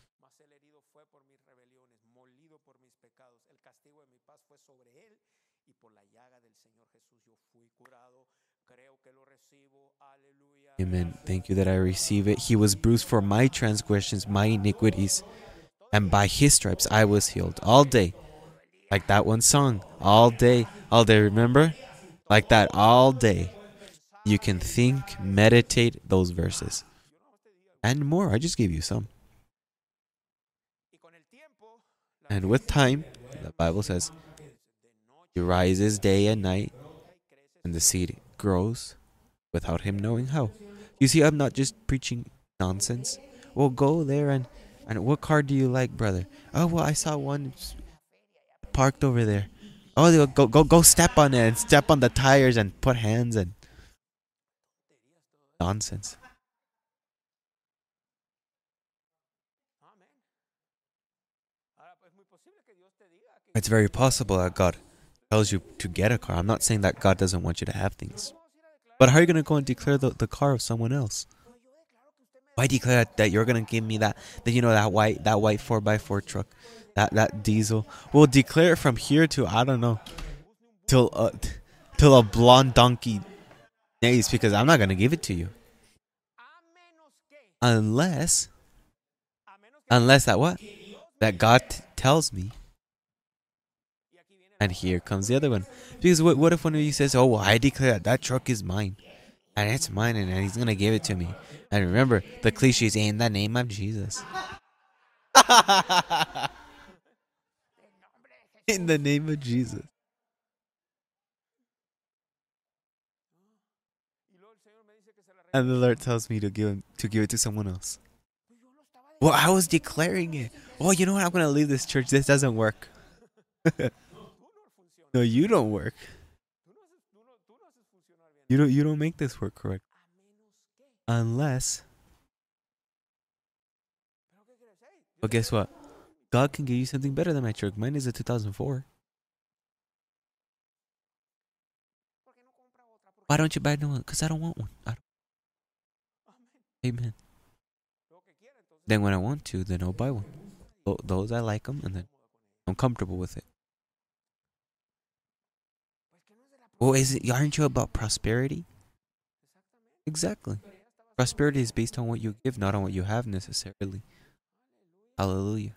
Amen. Thank you that I receive it. He was bruised for my transgressions, my iniquities, and by his stripes I was healed. All day. Like that one song. All day. All day. Remember? Like that all day. You can think, meditate those verses. And more. I just gave you some. And with time, the Bible says, he rises day and night, and the seed grows without him knowing how. You see, I'm not just preaching nonsense. Well, go there and, and what car do you like, brother? Oh, well, I saw one parked over there. Oh, go go go step on it and step on the tires and put hands and nonsense. It's very possible that God tells you to get a car. I'm not saying that God doesn't want you to have things. But how are you going to go and declare the, the car of someone else? Why declare that, that you're going to give me that, that, you know, that white that white four by four truck, that, that diesel? Well, declare it from here to, I don't know, till, uh, till a blonde donkey neighs, because I'm not going to give it to you. Unless, unless that what? That God t- tells me. And here comes the other one. Because what, what if one of you says, oh, well, I declare that that truck is mine. And it's mine, and he's going to give it to me. And remember, the cliche is, in the name of Jesus. In the name of Jesus. And the Lord tells me to give him, to give it to someone else. Well, I was declaring it. Oh, you know what? I'm going to leave this church. This doesn't work. No, you don't work. You don't you don't make this work correct. Unless, but guess what? God can give you something better than my truck. Mine is a two thousand four. Why don't you buy no one? Because I don't want one. I don't. Amen. Then when I want to, then I'll buy one. Those I like them, and then I'm comfortable with it. Well, is it? Aren't you about prosperity? Exactly. Prosperity is based on what you give, not on what you have necessarily. Hallelujah.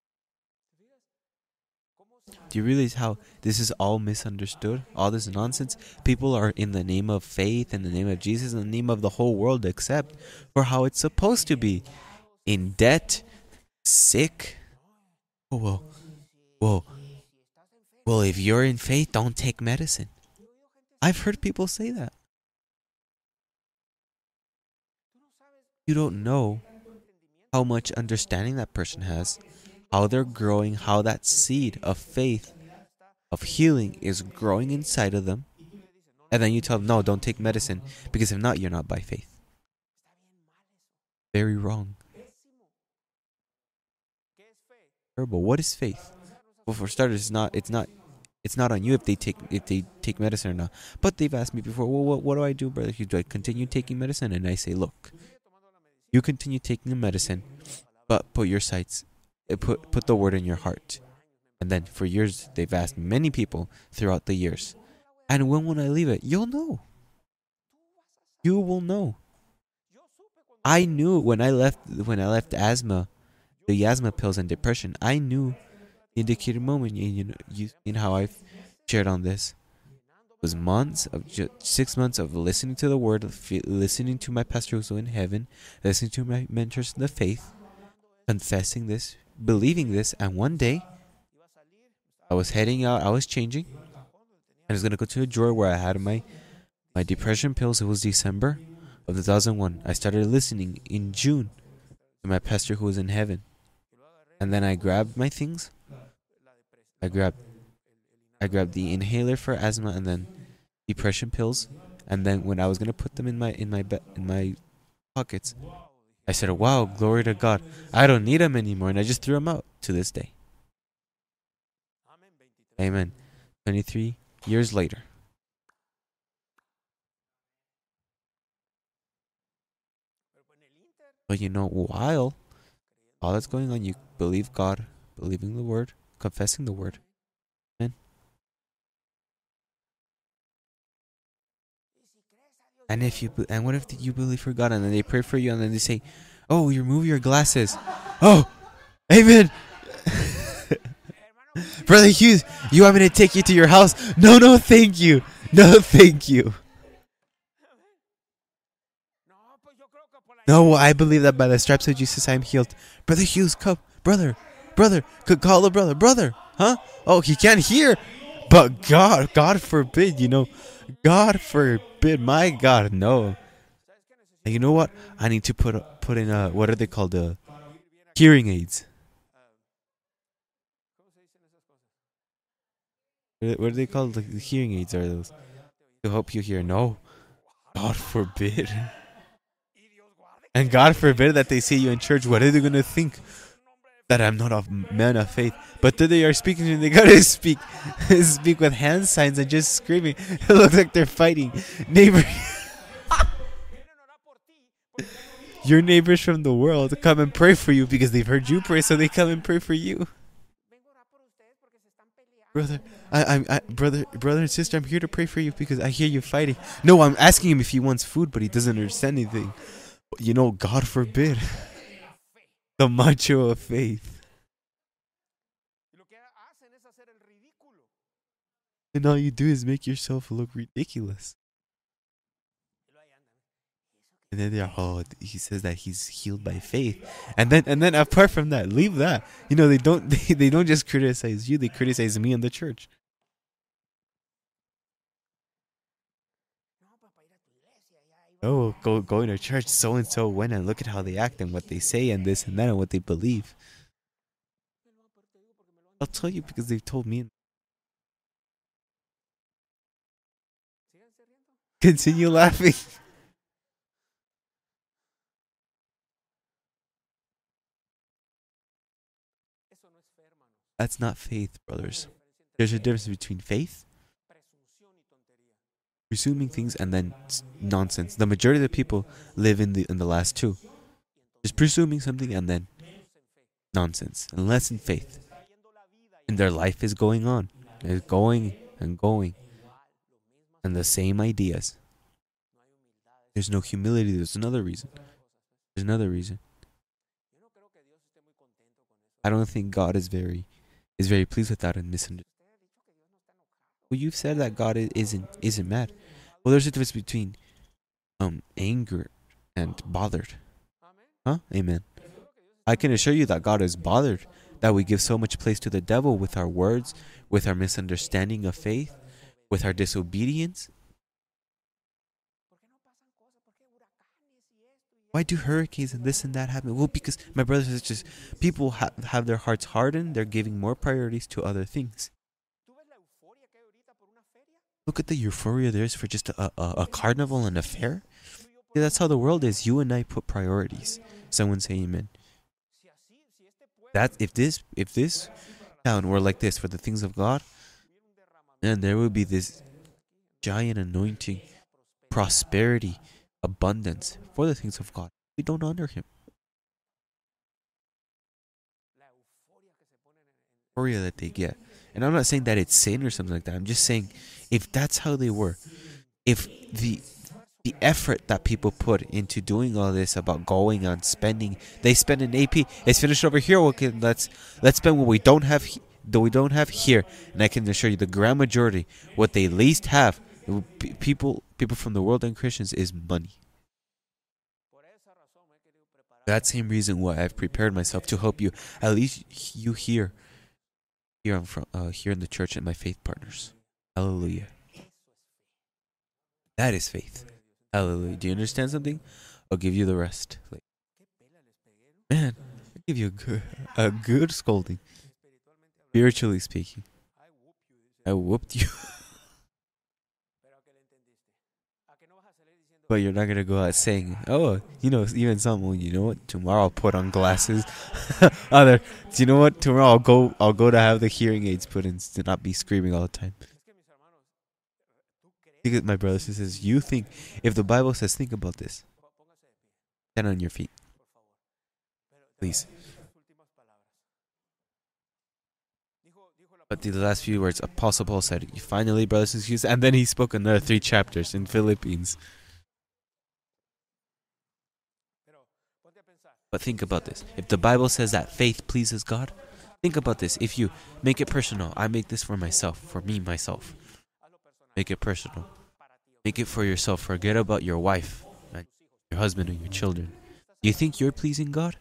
Do you realize how this is all misunderstood? All this nonsense? People are in the name of faith, in the name of Jesus, in the name of the whole world, except for how it's supposed to be. In debt, sick, Oh, well, well, well, if you're in faith, don't take medicine. I've heard people say that. You don't know how much understanding that person has, how they're growing, how that seed of faith, of healing is growing inside of them. And then you tell them, no, don't take medicine, because if not, you're not by faith. Very wrong. Terrible. What is faith? Well, for starters, it's not. It's not. It's not on you if they take if they take medicine or not. But they've asked me before, well, what, what do I do, brother? Do I continue taking medicine? And I say, look, you continue taking the medicine, but put your sights, put put the word in your heart. And then for years, they've asked many people throughout the years, and when will I leave it? You'll know. You will know. I knew when I left when I left asthma, the asthma pills and depression. I knew the indicated moment. You, you know, you in how I've shared on this. It was months of just six months of listening to the word, listening to my pastor who's in heaven, listening to my mentors in the faith, confessing this, believing this, and one day I was heading out. I was changing. I was gonna go to a drawer where I had my my depression pills. It was December of two thousand one. I started listening in June to my pastor who was in heaven, and then I grabbed my things. I grabbed, I grabbed the inhaler for asthma, and then depression pills. And then when I was gonna put them in my in my be- in my pockets, I said, "Wow, glory to God! I don't need them anymore," and I just threw them out to this day. Amen. Twenty-three years later. But you know, while all that's going on, you believe God, believing the word, confessing the word. Amen. And if you and what if you believe for God and then they pray for you and then they say, "Oh, you remove your glasses." Oh, amen. Brother Hughes, you want me to take you to your house? No, no, thank you. No, thank you. No, I believe that by the stripes of Jesus I am healed. Brother Hughes, come. Brother, brother, could call a brother. Brother, huh? Oh, he can't hear. But God, God forbid, you know. God forbid, my God, no. And you know what? I need to put put in a, what are they called? Uh, hearing aids. What are they called? Like the hearing aids are those to help you hear. No, God forbid. And God forbid that they see you in church. What are they gonna think? That I'm not a man of faith. But then they are speaking and they gotta speak, speak with hand signs and just screaming. It looks like they're fighting. Neighbor, your neighbors from the world come and pray for you because they've heard you pray, so they come and pray for you. Brother, I, I'm, I, brother, brother and sister, I'm here to pray for you because I hear you fighting. No, I'm asking him if he wants food, but he doesn't understand anything. You know, God forbid. The macho of faith. And all you do is make yourself look ridiculous. And then they're, oh, he says that he's healed by faith. And then and then apart from that, leave that. You know, they don't they, they don't just criticize you, they criticize me and the church. Oh, go going to church, so and so went and look at how they act and what they say and this and that and what they believe. I'll tell you because they've told me. Continue laughing. That's not faith, brothers. There's a difference between faith, presuming things, and then nonsense. The majority of the people live in the in the last two. Just presuming something and then nonsense. Unless in faith. And their life is going on. It's going and going. And the same ideas. There's no humility. There's another reason. There's another reason. I don't think God is very is very pleased with that and misunderstood. Well, you've said that God isn't isn't mad. Well, there's a difference between um anger and bothered. Huh? Amen. I can assure you that God is bothered that we give so much place to the devil with our words, with our misunderstanding of faith, with our disobedience? Why do hurricanes and this and that happen? Well, because, my brothers and sisters, people ha- have their hearts hardened. They're giving more priorities to other things. Look at the euphoria there is for just a, a, a carnival and a fair. Yeah, that's how the world is. You and I put priorities. Someone say amen. That if this if this town were like this for the things of God, then there would be this giant anointing, prosperity, abundance for the things of God. We don't honor Him. Euphoria that they get. And I'm not saying that it's sin or something like that. I'm just saying if that's how they were, if the the effort that people put into doing all this about going on spending, they spend an A P. It's finished over here. Okay, let's let's spend what we don't have that we don't have here. And I can assure you, the grand majority, what they least have, people people from the world and Christians, is money. That same reason why I've prepared myself to help you, at least you here, here I'm from, uh, here in the church and my faith partners. Hallelujah. That is faith. Hallelujah. Do you understand something? I'll give you the rest. Like, man, I'll give you a good, a good scolding. Spiritually speaking, I whooped you. But you're not gonna go out saying, "Oh, you know, even someone, you know what? Tomorrow I'll put on glasses." Other, do you know what? Tomorrow I'll go. I'll go to have the hearing aids put in to not be screaming all the time. Because my brother says, you think if the Bible says, think about this. Stand on your feet, please. But the last few words, Apostle Paul said, "Finally, brothers and sisters," and then he spoke another three chapters in Philippines. But think about this. If the Bible says that faith pleases God, think about this. If you make it personal, I make this for myself, for me, myself. Make it personal. Make it for yourself. Forget about your wife, and your husband, and your children. Do you think you're pleasing God?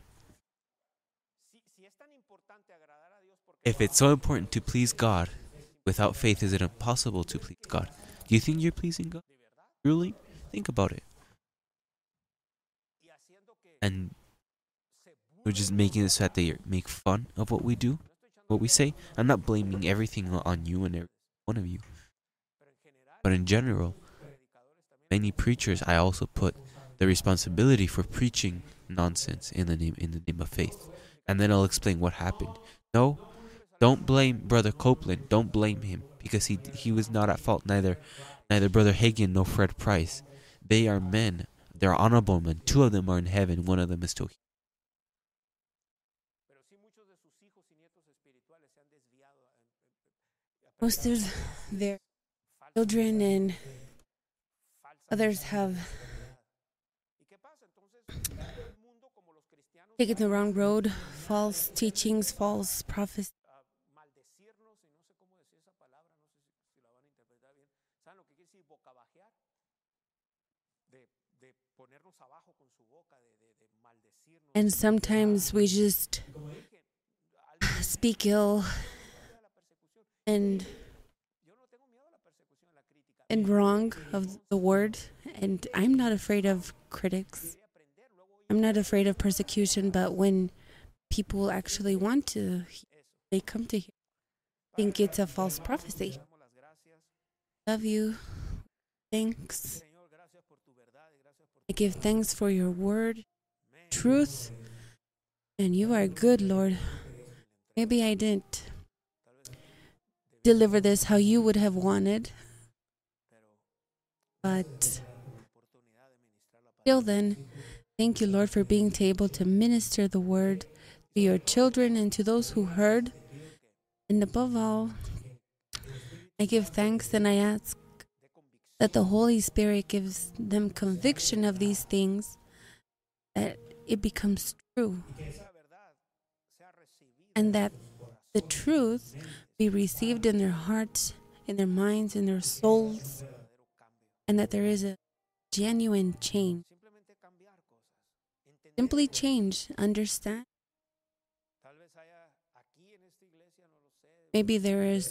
If it's so important to please God, without faith, is it impossible to please God? Do you think you're pleasing God? Truly? Think about it. And we're just making it so that they make fun of what we do, what we say. I'm not blaming everything on you and every one of you. But in general, many preachers, I also put the responsibility for preaching nonsense in the name in the name of faith. And then I'll explain what happened. No, don't blame Brother Copeland. Don't blame him, because he he was not at fault. Neither neither Brother Hagin nor Fred Price. They are men. They're honorable men. Two of them are in heaven. One of them is still here. Most of their children and others have taken the wrong road, false teachings, false prophecies. And sometimes we just speak ill and and wrong of the word. And I'm not afraid of critics. I'm not afraid of persecution, but when people actually want to, they come to hear. I think it's a false prophecy. Love you. Thanks. I give thanks for your word, truth, and you are good, Lord. Maybe I didn't deliver this how you would have wanted, but till then, thank you, Lord, for being able to minister the word to your children and to those who heard. And above all, I give thanks and I ask that the Holy Spirit gives them conviction of these things, that it becomes true, and that the truth be received in their hearts, in their minds, in their souls, and that there is a genuine change. Simply change, understand. Maybe there is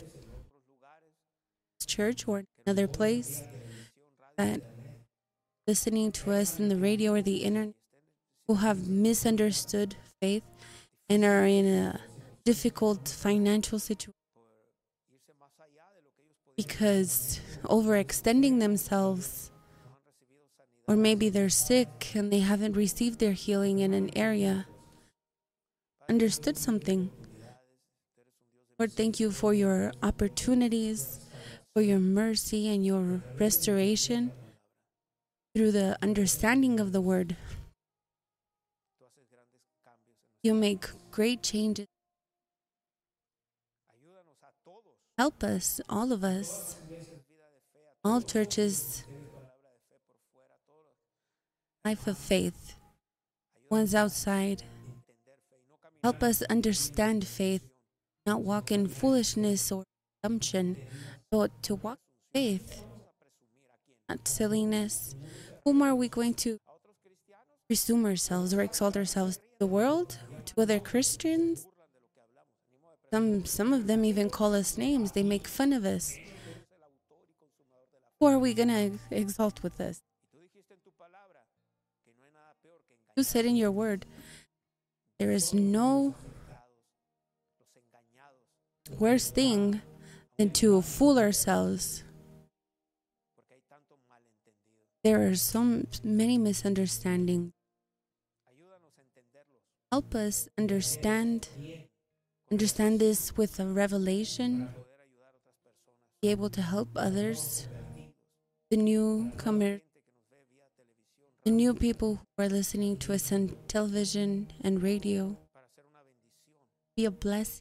church or another place that listening to us in the radio or the internet who have misunderstood faith and are in a difficult financial situation because overextending themselves, or maybe they're sick and they haven't received their healing in an area, understood something. Lord, thank you for your opportunities, for your mercy and your restoration through the understanding of the word. You make great changes. Help us, all of us, all churches, life of faith, ones outside. Help us understand faith, not walk in foolishness or assumption, but to walk in faith, not silliness. Whom are we going to presume ourselves or exalt ourselves? To the world? To other Christians? Some, some of them even call us names. They make fun of us. Who are we going to exalt with us? You said in your word, there is no worse thing than to fool ourselves. There are so many misunderstandings. Help us understand, understand this with a revelation, be able to help others, the newcomers, the new people who are listening to us on television and radio. Be a blessing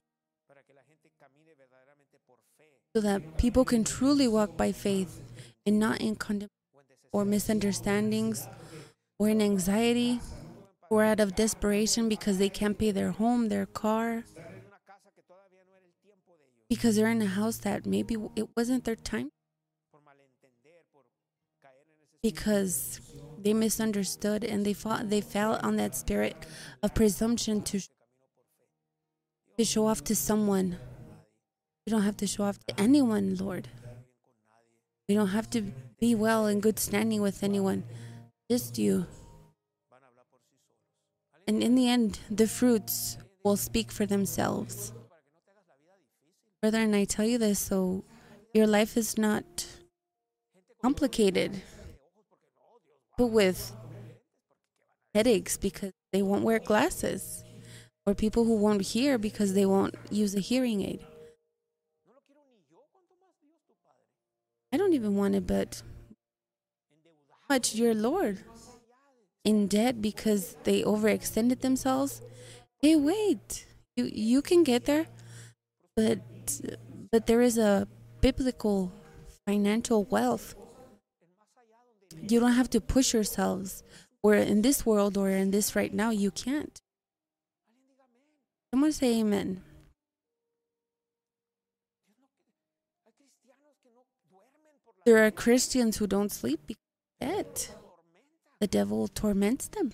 so that people can truly walk by faith and not in condemnation or misunderstandings or in anxiety or out of desperation because they can't pay their home, their car, because they're in a house that maybe it wasn't their time, because they misunderstood and they fought, they fell on that spirit of presumption to, to show off to someone. You don't have to show off to anyone, Lord. You don't have to be well in good standing with anyone, just you. And in the end, the fruits will speak for themselves. Brethren, I tell you this so your life is not complicated, but with headaches because they won't wear glasses, or people who won't hear because they won't use a hearing aid. I don't even want it, but much your Lord in debt because they overextended themselves. Hey, wait, you you can get there, but but there is a biblical financial wealth. You don't have to push yourselves. Where in this world or in this right now, you can't. Someone say amen. There are Christians who don't sleep because of debt. The devil torments them.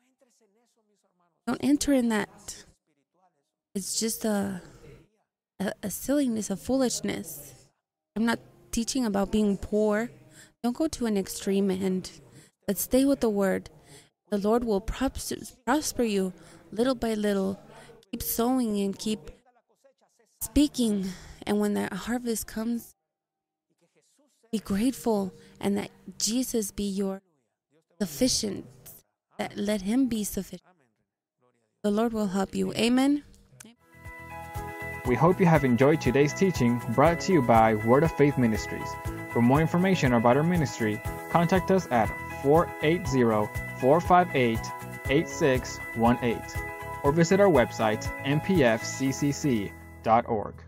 Don't enter in that. It's just a, a, a silliness, a foolishness. I'm not teaching about being poor. Don't go to an extreme end, but stay with the word. The Lord will prosper you little by little. Keep sowing and keep speaking. And when that harvest comes, be grateful, and that Jesus be your sufficient, that let him be sufficient. The Lord will help you. Amen. We hope you have enjoyed today's teaching brought to you by Word of Faith Ministries. For more information about our ministry, contact us at four eight zero, four five eight, eight six one eight or visit our website m p f c c c dot org.